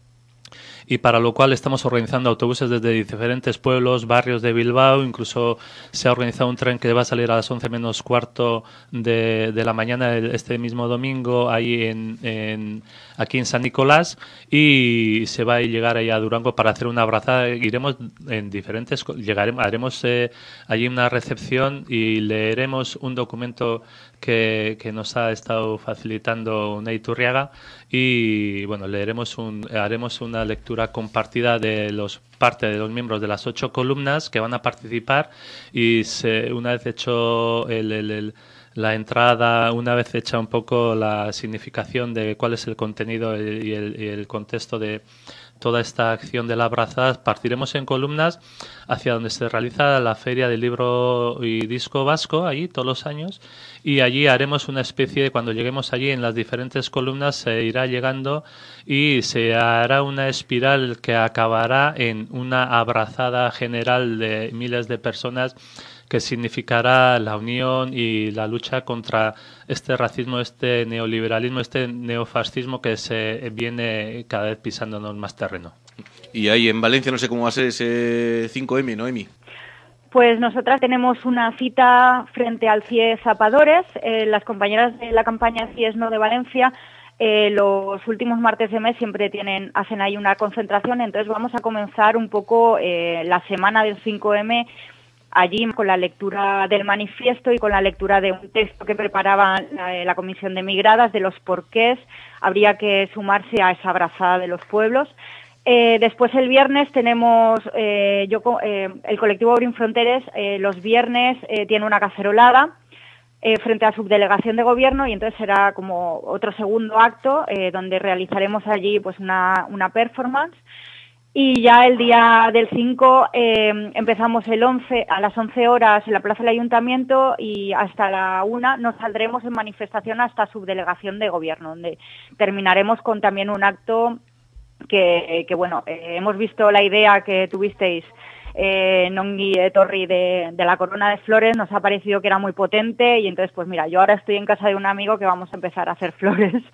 Y para lo cual estamos organizando autobuses desde diferentes pueblos, barrios de Bilbao. Incluso se ha organizado un tren que va a salir a las once menos cuarto de, de la mañana este mismo domingo ahí en, en aquí en San Nicolás, y se va a llegar ahí a Durango para hacer una abrazada. Iremos en diferentes, llegaremos, haremos eh, allí una recepción y leeremos un documento que, que nos ha estado facilitando Ney Turriaga, y bueno, leeremos un, haremos una lectura compartida de los parte de los miembros de las ocho columnas que van a participar, y se, una vez hecho el, el, el la entrada, una vez hecha un poco la significación de cuál es el contenido y el, y el contexto de toda esta acción de la abrazada, partiremos en columnas hacia donde se realiza la Feria del Libro y Disco Vasco, allí todos los años, y allí haremos una especie de, cuando lleguemos allí en las diferentes columnas se irá llegando y se hará una espiral que acabará en una abrazada general de miles de personas, que significará la unión y la lucha contra este racismo, este neoliberalismo, este neofascismo que se viene cada vez pisándonos más terreno. Y ahí en Valencia no sé cómo va a ser ese cinco eme, Noemi. Pues nosotras tenemos una cita frente al C I E Zapadores. Eh, las compañeras de la campaña C I E S No de Valencia, eh, los últimos martes de mes siempre tienen hacen ahí una concentración. Entonces vamos a comenzar un poco eh, la semana del cinco eme allí con la lectura del manifiesto y con la lectura de un texto que preparaba la, la Comisión de Migradas de los porqués habría que sumarse a esa abrazada de los pueblos. Eh, después el viernes tenemos, eh, yo eh, el colectivo Abrim Fronteres eh, los viernes eh, tiene una cacerolada eh, frente a la subdelegación de gobierno, y entonces será como otro segundo acto eh, donde realizaremos allí pues una, una performance. Y ya el día del cinco eh, empezamos el once a las once horas en la Plaza del Ayuntamiento, y hasta la una nos saldremos en manifestación hasta subdelegación de gobierno, donde terminaremos con también un acto que, que bueno, eh, hemos visto la idea que tuvisteis eh, Nongi Torri de, de la corona de flores, nos ha parecido que era muy potente, y entonces pues mira, yo ahora estoy en casa de un amigo que vamos a empezar a hacer flores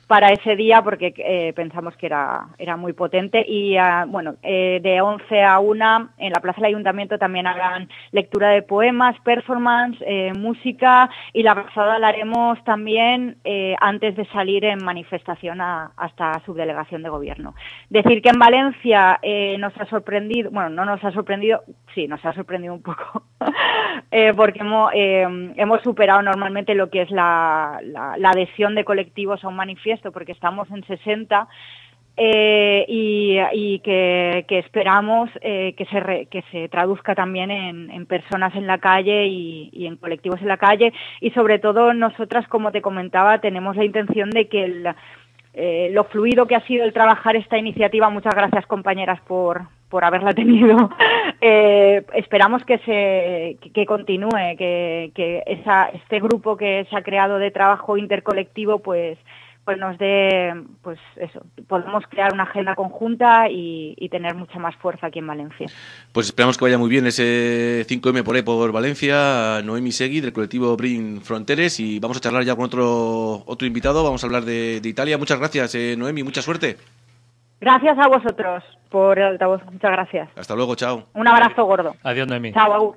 para ese día porque eh, pensamos que era, era muy potente y uh, bueno, eh, de once a una en la Plaza del Ayuntamiento también habrán lectura de poemas, performance, eh, música y la pasada la haremos también eh, antes de salir en manifestación a, hasta subdelegación de gobierno. Decir que en Valencia eh, nos ha sorprendido, bueno, no nos ha sorprendido, sí, nos ha sorprendido un poco, eh, porque hemos, eh, hemos superado normalmente lo que es la, la, la adhesión de colectivos a un manifiesto, porque estamos en sesenta eh, y, y que, que esperamos eh, que, se re, que se traduzca también en, en personas en la calle y, y en colectivos en la calle y sobre todo nosotras, como te comentaba, tenemos la intención de que el, eh, lo fluido que ha sido el trabajar esta iniciativa, muchas gracias compañeras por, por haberla tenido, eh, esperamos que se que, que continúe, que, que esa, este grupo que se ha creado de trabajo intercolectivo pues pues nos dé, pues eso, podemos crear una agenda conjunta y, y tener mucha más fuerza aquí en Valencia. Pues esperamos que vaya muy bien ese cinco eme por ahí por Valencia. Noemi Segui, del colectivo Brin Fronteres, y vamos a charlar ya con otro otro invitado, vamos a hablar de, de Italia. Muchas gracias, eh, Noemi, mucha suerte. Gracias a vosotros por el altavoz, muchas gracias. Hasta luego, chao. Un abrazo gordo. Adiós, Noemi. Chao, agur.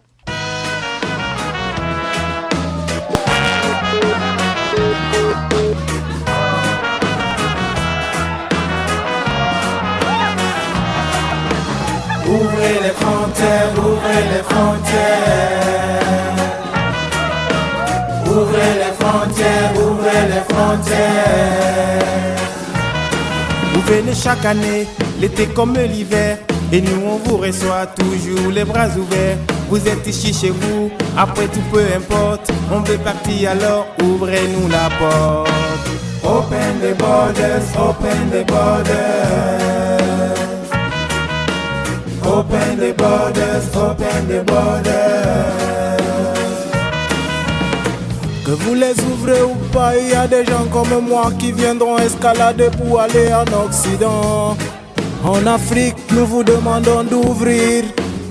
Ouvrez les frontières, ouvrez les frontières. Ouvrez les frontières, ouvrez les frontières. Vous venez chaque année, l'été comme l'hiver, et nous on vous reçoit toujours les bras ouverts. Vous êtes ici chez vous, après tout peu importe, on veut partir alors ouvrez-nous la porte. Open the borders, open the borders. Open the borders, open the borders. Que vous les ouvrez ou pas, il y a des gens comme moi qui viendront escalader pour aller en Occident. En Afrique, nous vous demandons d'ouvrir.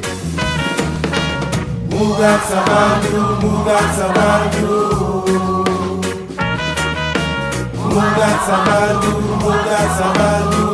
Mugat Sabadou, Mugat Sabadou. Mugat Sabadou, Mugat Sabadou.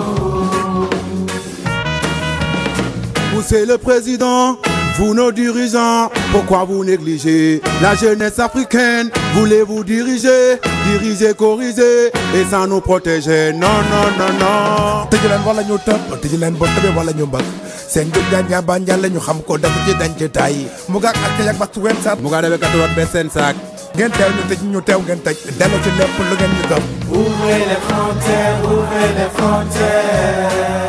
Vous c'est le président, vous nos dirigeants, pourquoi vous négligez la jeunesse africaine? Voulez-vous diriger, diriger, corriger et sans nous protéger? Non, non, non, non. Tëjëleen wala ñu tëb, tëjëleen ba tëbee wala ñu mbëgg. Seen jëg janja banjal la ñu xam ko dafa ci dañ ci tay. Mu gaak ak yak ba suwen saat. Mu gaa debe katuwaat be seen saak. Ngeen teew ñu tëj ñu teew ngeen tëj. Dellu ci lépp lu ngeen ñu gëm. Ouvrez les frontières, ouvrez les frontières.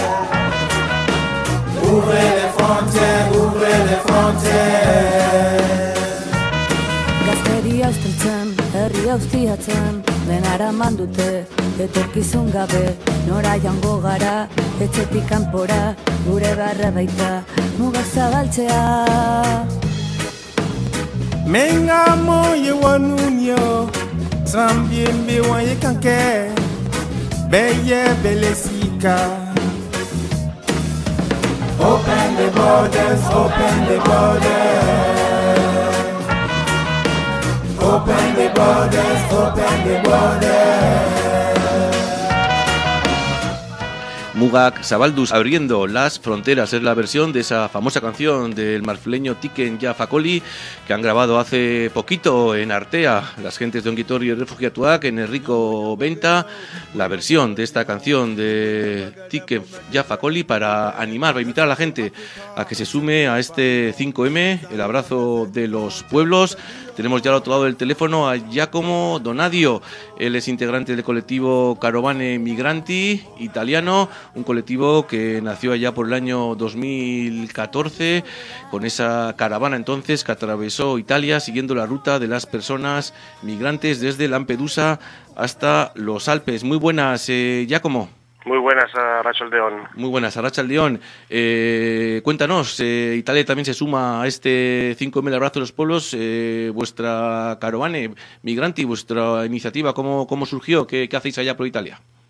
Ouvrez les frontières, ouvrez les frontières. Gazteria usteltzen, herria ustiatzen, denara mandute, etorkizun gabe, nora jango gara, etxetik kanpora, gure barra baita, mugak zabaltzea. Menga moye wanunyo, zambien bewaye kanke, beye belesika. Open the borders, open the borders. Open the borders, open the borders. Mugak Zabalduz abriendo las fronteras es la versión de esa famosa canción del marfileño Tiken Jafakoli que han grabado hace poquito en Artea las gentes de Ongitorio y Refugiatuak en Enrico Venta, la versión de esta canción de Tiken Jafakoli para animar, para invitar a la gente a que se sume a este cinco eme, el abrazo de los pueblos. Tenemos ya al otro lado del teléfono a Giacomo Donadio, él es integrante del colectivo Carovane Migranti italiano, un colectivo que nació allá por el año dos mil catorce, con esa caravana entonces que atravesó Italia siguiendo la ruta de las personas migrantes desde Lampedusa hasta los Alpes. Muy buenas, eh, Giacomo. Muy buenas, Arratsaldeon. Muy buenas, Arratsaldeon. Eh, cuéntanos, eh, Italia también se suma a este cinco eme, el abrazo de los pueblos. Eh, vuestra Carovane Migranti, vuestra iniciativa, ¿cómo, cómo surgió? ¿Qué, qué hacéis allá por Italia?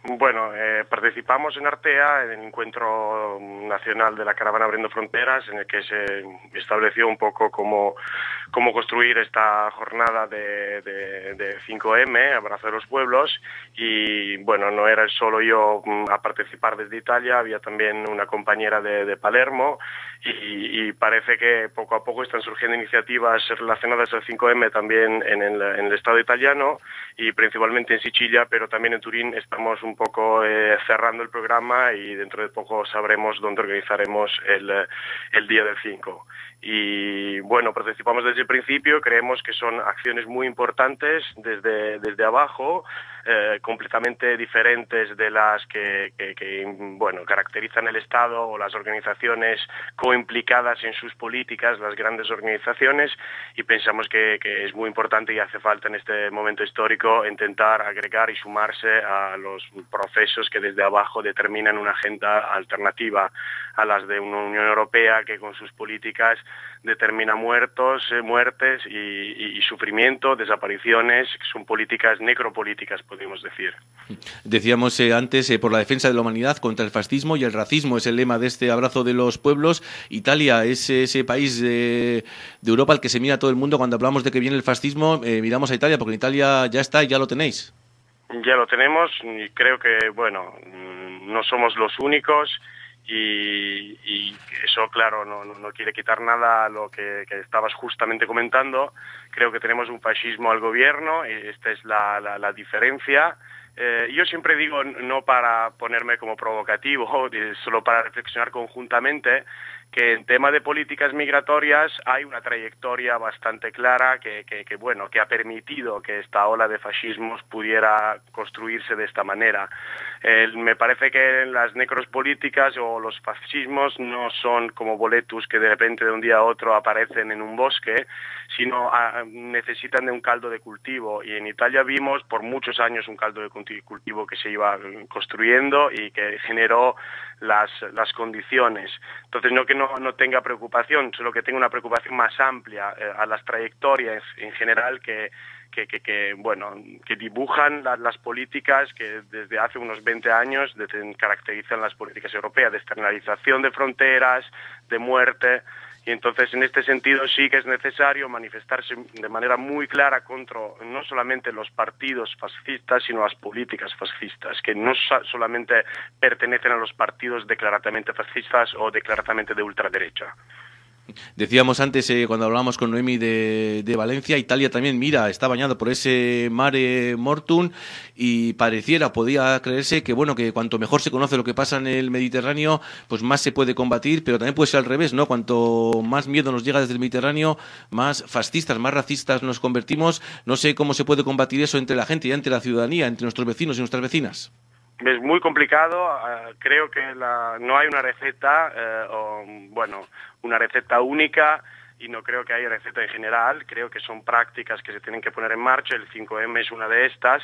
Bueno, eh, participamos en Artea, en el encuentro nacional de la caravana Abriendo Fronteras, en el que se estableció un poco cómo, cómo construir esta jornada de, de, de cinco eme, Abrazo de los Pueblos, y bueno, no era solo yo a participar desde Italia, había también una compañera de, de Palermo, y, y parece que poco a poco están surgiendo iniciativas relacionadas al cinco eme también en el, en el Estado italiano, y principalmente en Sicilia, pero también en Turín estamos un poco eh, cerrando el programa y dentro de poco sabremos dónde organizaremos el, el día del cinco. Y bueno, participamos desde el principio, creemos que son acciones muy importantes desde, desde abajo, eh, completamente diferentes de las que, que, que bueno, caracterizan el Estado o las organizaciones coimplicadas en sus políticas, las grandes organizaciones, y pensamos que, que es muy importante y hace falta en este momento histórico intentar agregar y sumarse a los procesos que desde abajo determinan una agenda alternativa a las de una Unión Europea que con sus políticas determina muertos, eh, muertes y, y, y sufrimiento, desapariciones, que son políticas necropolíticas, podríamos decir. Decíamos eh, antes, eh, por la defensa de la humanidad contra el fascismo y el racismo es el lema de este Abrazo de los Pueblos. Italia es ese país de, de Europa al que se mira todo el mundo cuando hablamos de que viene el fascismo, eh, miramos a Italia, porque en Italia ya está y ya lo tenéis. Ya lo tenemos y creo que, bueno, no somos los únicos. Y, y eso, claro, no, no quiere quitar nada a lo que, que estabas justamente comentando. Creo que tenemos un fascismo al gobierno, y esta es la, la, la diferencia. Eh, yo siempre digo, no para ponerme como provocativo, solo para reflexionar conjuntamente, que en tema de políticas migratorias hay una trayectoria bastante clara que, que, que, bueno, que ha permitido que esta ola de fascismos pudiera construirse de esta manera. Eh, me parece que las necropolíticas o los fascismos no son como boletus que de repente de un día a otro aparecen en un bosque, sino a, necesitan de un caldo de cultivo. Y en Italia vimos por muchos años un caldo de cultivo que se iba construyendo y que generó las, las condiciones. Entonces, no que no, no tenga preocupación, solo que tenga una preocupación más amplia eh, a las trayectorias en general que Que, que, que bueno que dibujan la, las políticas que desde hace unos veinte años de, caracterizan las políticas europeas, de externalización de fronteras, de muerte. Y entonces, en este sentido, sí que es necesario manifestarse de manera muy clara contra no solamente los partidos fascistas, sino las políticas fascistas, que no solamente pertenecen a los partidos declaradamente fascistas o declaradamente de ultraderecha. Decíamos antes, eh, cuando hablábamos con Noemi de, de Valencia, Italia también, mira, está bañado por ese mare mortum y pareciera, podía creerse que, bueno, que cuanto mejor se conoce lo que pasa en el Mediterráneo, pues más se puede combatir, pero también puede ser al revés, ¿no? Cuanto más miedo nos llega desde el Mediterráneo, más fascistas, más racistas nos convertimos. No sé cómo se puede combatir eso entre la gente y entre la ciudadanía, entre nuestros vecinos y nuestras vecinas. Es muy complicado, uh, creo que la, no hay una receta, uh, o, bueno, una receta única, y no creo que haya receta en general, creo que son prácticas que se tienen que poner en marcha, el cinco eme es una de estas,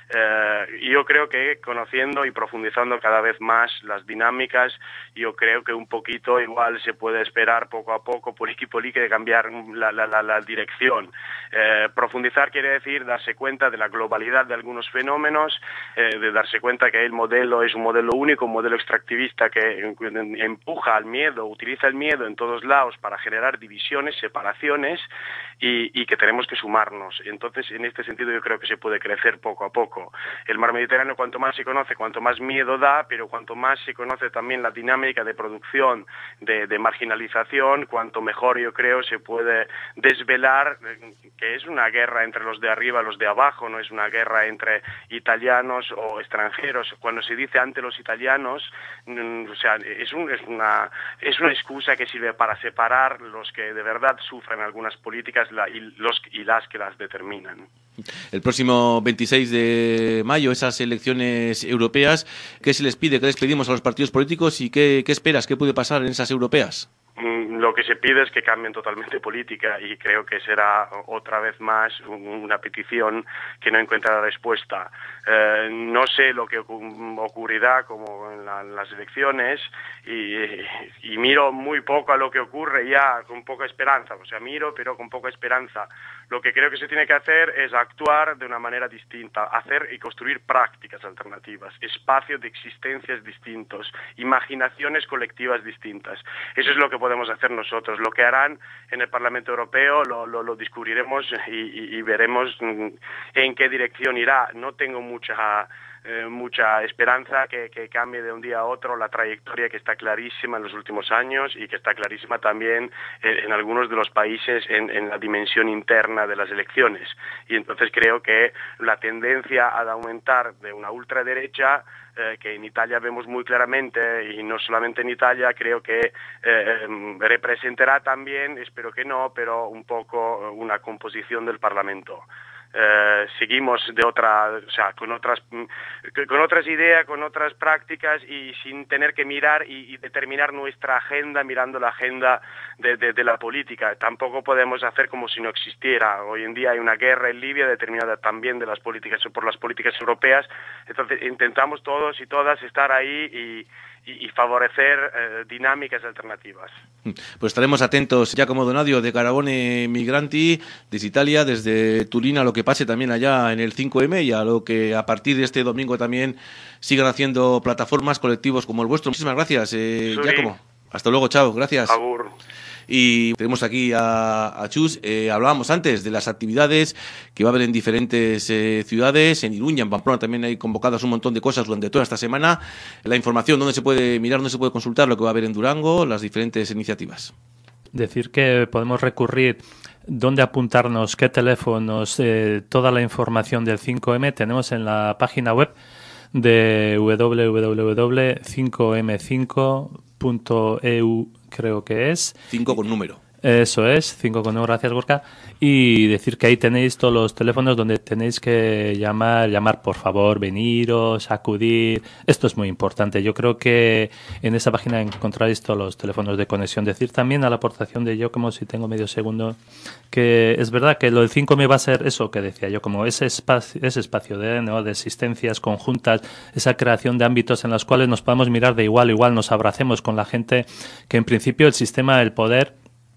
eh, y yo creo que conociendo y profundizando cada vez más las dinámicas, yo creo que un poquito igual se puede esperar poco a poco, por aquí por aquí, de cambiar la, la, la, la dirección. Eh, profundizar quiere decir darse cuenta de la globalidad de algunos fenómenos, eh, de darse cuenta que el modelo es un modelo único, un modelo extractivista que empuja al miedo, utiliza el miedo en todos lados para generar divisiones, separaciones, y, y que tenemos que sumarnos. Entonces, en este sentido, yo creo que se puede crecer poco a poco. El mar Mediterráneo, cuanto más se conoce, cuanto más miedo da, pero cuanto más se conoce también la dinámica de producción, de, de marginalización, cuanto mejor, yo creo, se puede desvelar que es una guerra entre los de arriba y los de abajo, no es una guerra entre italianos o extranjeros. Cuando se dice ante los italianos, o sea, es, un, es, una, es una excusa que sirve para separar los que de verdad sufren algunas políticas la, y, los, y las que las determinan. El próximo veintiséis de mayo, esas elecciones europeas, ¿qué se les pide, qué les pedimos a los partidos políticos y qué, qué esperas, qué puede pasar en esas europeas? lo que se pide es que cambien totalmente política y creo que será otra vez más una petición que no encuentra respuesta. Eh, no sé lo que ocurrirá como en, la, en las elecciones y, y miro muy poco a lo que ocurre ya con poca esperanza, o sea, miro pero con poca esperanza. Lo que creo que se tiene que hacer es actuar de una manera distinta, hacer y construir prácticas alternativas, espacios de existencias distintos, imaginaciones colectivas distintas. Eso es lo que podemos hacer nosotros. Lo que harán en el Parlamento Europeo lo, lo, lo descubriremos y, y, y veremos en qué dirección irá. No tengo mucha... Eh, mucha esperanza que, que cambie de un día a otro la trayectoria que está clarísima en los últimos años y que está clarísima también en, en algunos de los países en, en la dimensión interna de las elecciones. Y entonces creo que la tendencia a aumentar de una ultraderecha Eh, que en Italia vemos muy claramente, y no solamente en Italia, creo que eh, representará también, espero que no, pero un poco una composición del Parlamento. Eh, seguimos de otra, o sea, con otras, con otras ideas, con otras prácticas y sin tener que mirar y, y determinar nuestra agenda mirando la agenda de, de, de la política. Tampoco podemos hacer como si no existiera. Hoy en día hay una guerra en Libia determinada también de las políticas por las políticas europeas. Entonces intentamos todos y todas estar ahí y y favorecer eh, dinámicas alternativas. Pues estaremos atentos, Giacomo Donadio de Carabone Migranti, desde Italia, desde Turín, a lo que pase también allá en el cinco eme y a lo que a partir de este domingo también sigan haciendo plataformas, colectivos como el vuestro. Muchísimas gracias, eh, Giacomo. Hasta luego, chao, gracias. Agur. Y tenemos aquí a, a Chus. Eh, hablábamos antes de las actividades que va a haber en diferentes eh, ciudades. En Iruña, en Pamplona también hay convocadas un montón de cosas durante toda esta semana. La información, dónde se puede mirar, dónde se puede consultar lo que va a haber en Durango, las diferentes iniciativas. Decir que podemos recurrir, dónde apuntarnos, qué teléfonos, eh, toda la información del cinco eme tenemos en la página web de doble u doble u doble u punto cinco eme cinco punto e u, creo que es. cinco con número. Eso es, cinco con número, gracias Gorka. Y decir que ahí tenéis todos los teléfonos donde tenéis que llamar, llamar por favor, veniros, acudir. Esto es muy importante. Yo creo que en esa página encontraréis todos los teléfonos de conexión. Decir también a la aportación de yo, como si tengo medio segundo, que es verdad que lo del cinco eme va a ser eso que decía yo, como ese espacio, ese espacio de, ¿no? de existencias conjuntas, esa creación de ámbitos en los cuales nos podamos mirar de igual a igual, nos abracemos con la gente, que en principio el sistema, el poder,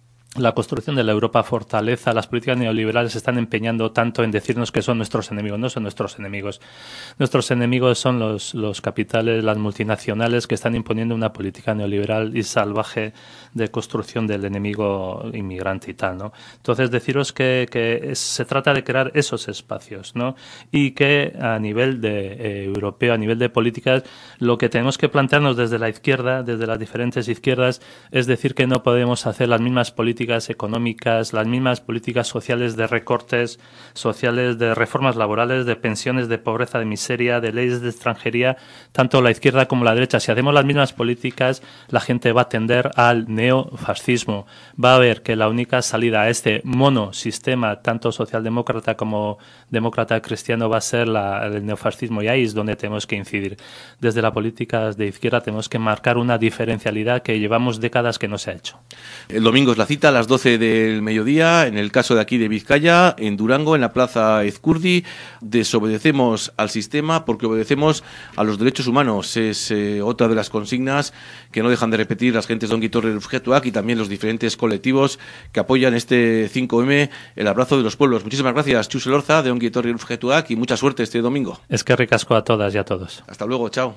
la construcción de la Europa fortaleza, las políticas neoliberales se están empeñando tanto en decirnos que son nuestros enemigos. No son nuestros enemigos. Nuestros enemigos son los, los capitales, las multinacionales que están imponiendo una política neoliberal y salvaje de construcción del enemigo inmigrante y tal, ¿no? Entonces, deciros que, que es, se trata de crear esos espacios, ¿no? Y que a nivel de eh, europeo, a nivel de políticas, lo que tenemos que plantearnos desde la izquierda, desde las diferentes izquierdas, es decir que no podemos hacer las mismas políticas económicas, las mismas políticas sociales de recortes sociales, de reformas laborales, de pensiones, de pobreza, de miseria, de leyes de extranjería, tanto la izquierda como la derecha. Si hacemos las mismas políticas, la gente va a tender al neofascismo. Va a ver que la única salida a este monosistema, tanto socialdemócrata como demócrata cristiano, va a ser la, el neofascismo, y ahí es donde tenemos que incidir. Desde las políticas de izquierda tenemos que marcar una diferencialidad que llevamos décadas que no se ha hecho. El domingo es la cita a las doce del mediodía, en el caso de aquí de Vizcaya, en Durango, en la plaza Ezcurdi. Desobedecemos al sistema porque obedecemos a los derechos humanos. Es eh, otra de las consignas que no dejan de repetir las gentes de Ongi Etorri Errefuxiatuak y también los diferentes colectivos que apoyan este cinco eme, el abrazo de los pueblos. Muchísimas gracias, Chus Elorza, de Ongi Etorri Errefuxiatuak, y mucha suerte este domingo. Es que ricasco a todas y a todos. Hasta luego, chao.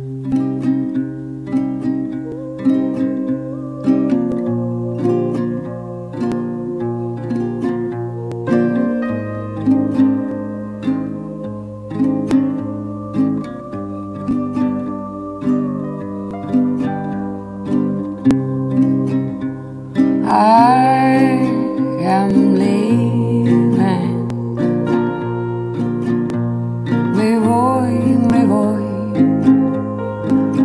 I am leaving. Me voy, me voy.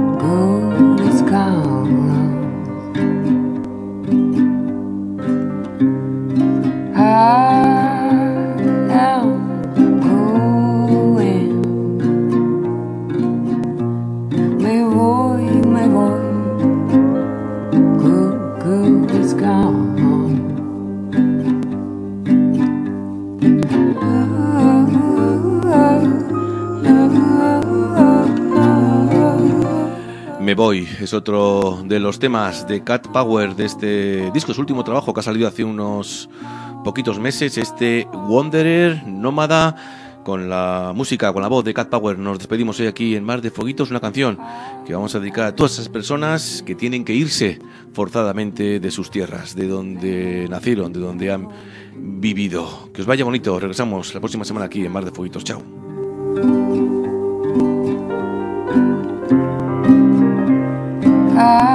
Me voy, es otro de los temas de Cat Power de este disco, su último trabajo que ha salido hace unos poquitos meses, este Wanderer, Nómada, con la música, con la voz de Cat Power. Nos despedimos hoy aquí en Mar de Fueguitos, una canción que vamos a dedicar a todas esas personas que tienen que irse forzadamente de sus tierras, de donde nacieron, de donde han vivido. Que os vaya bonito, regresamos la próxima semana aquí en Mar de Fueguitos. Chao. I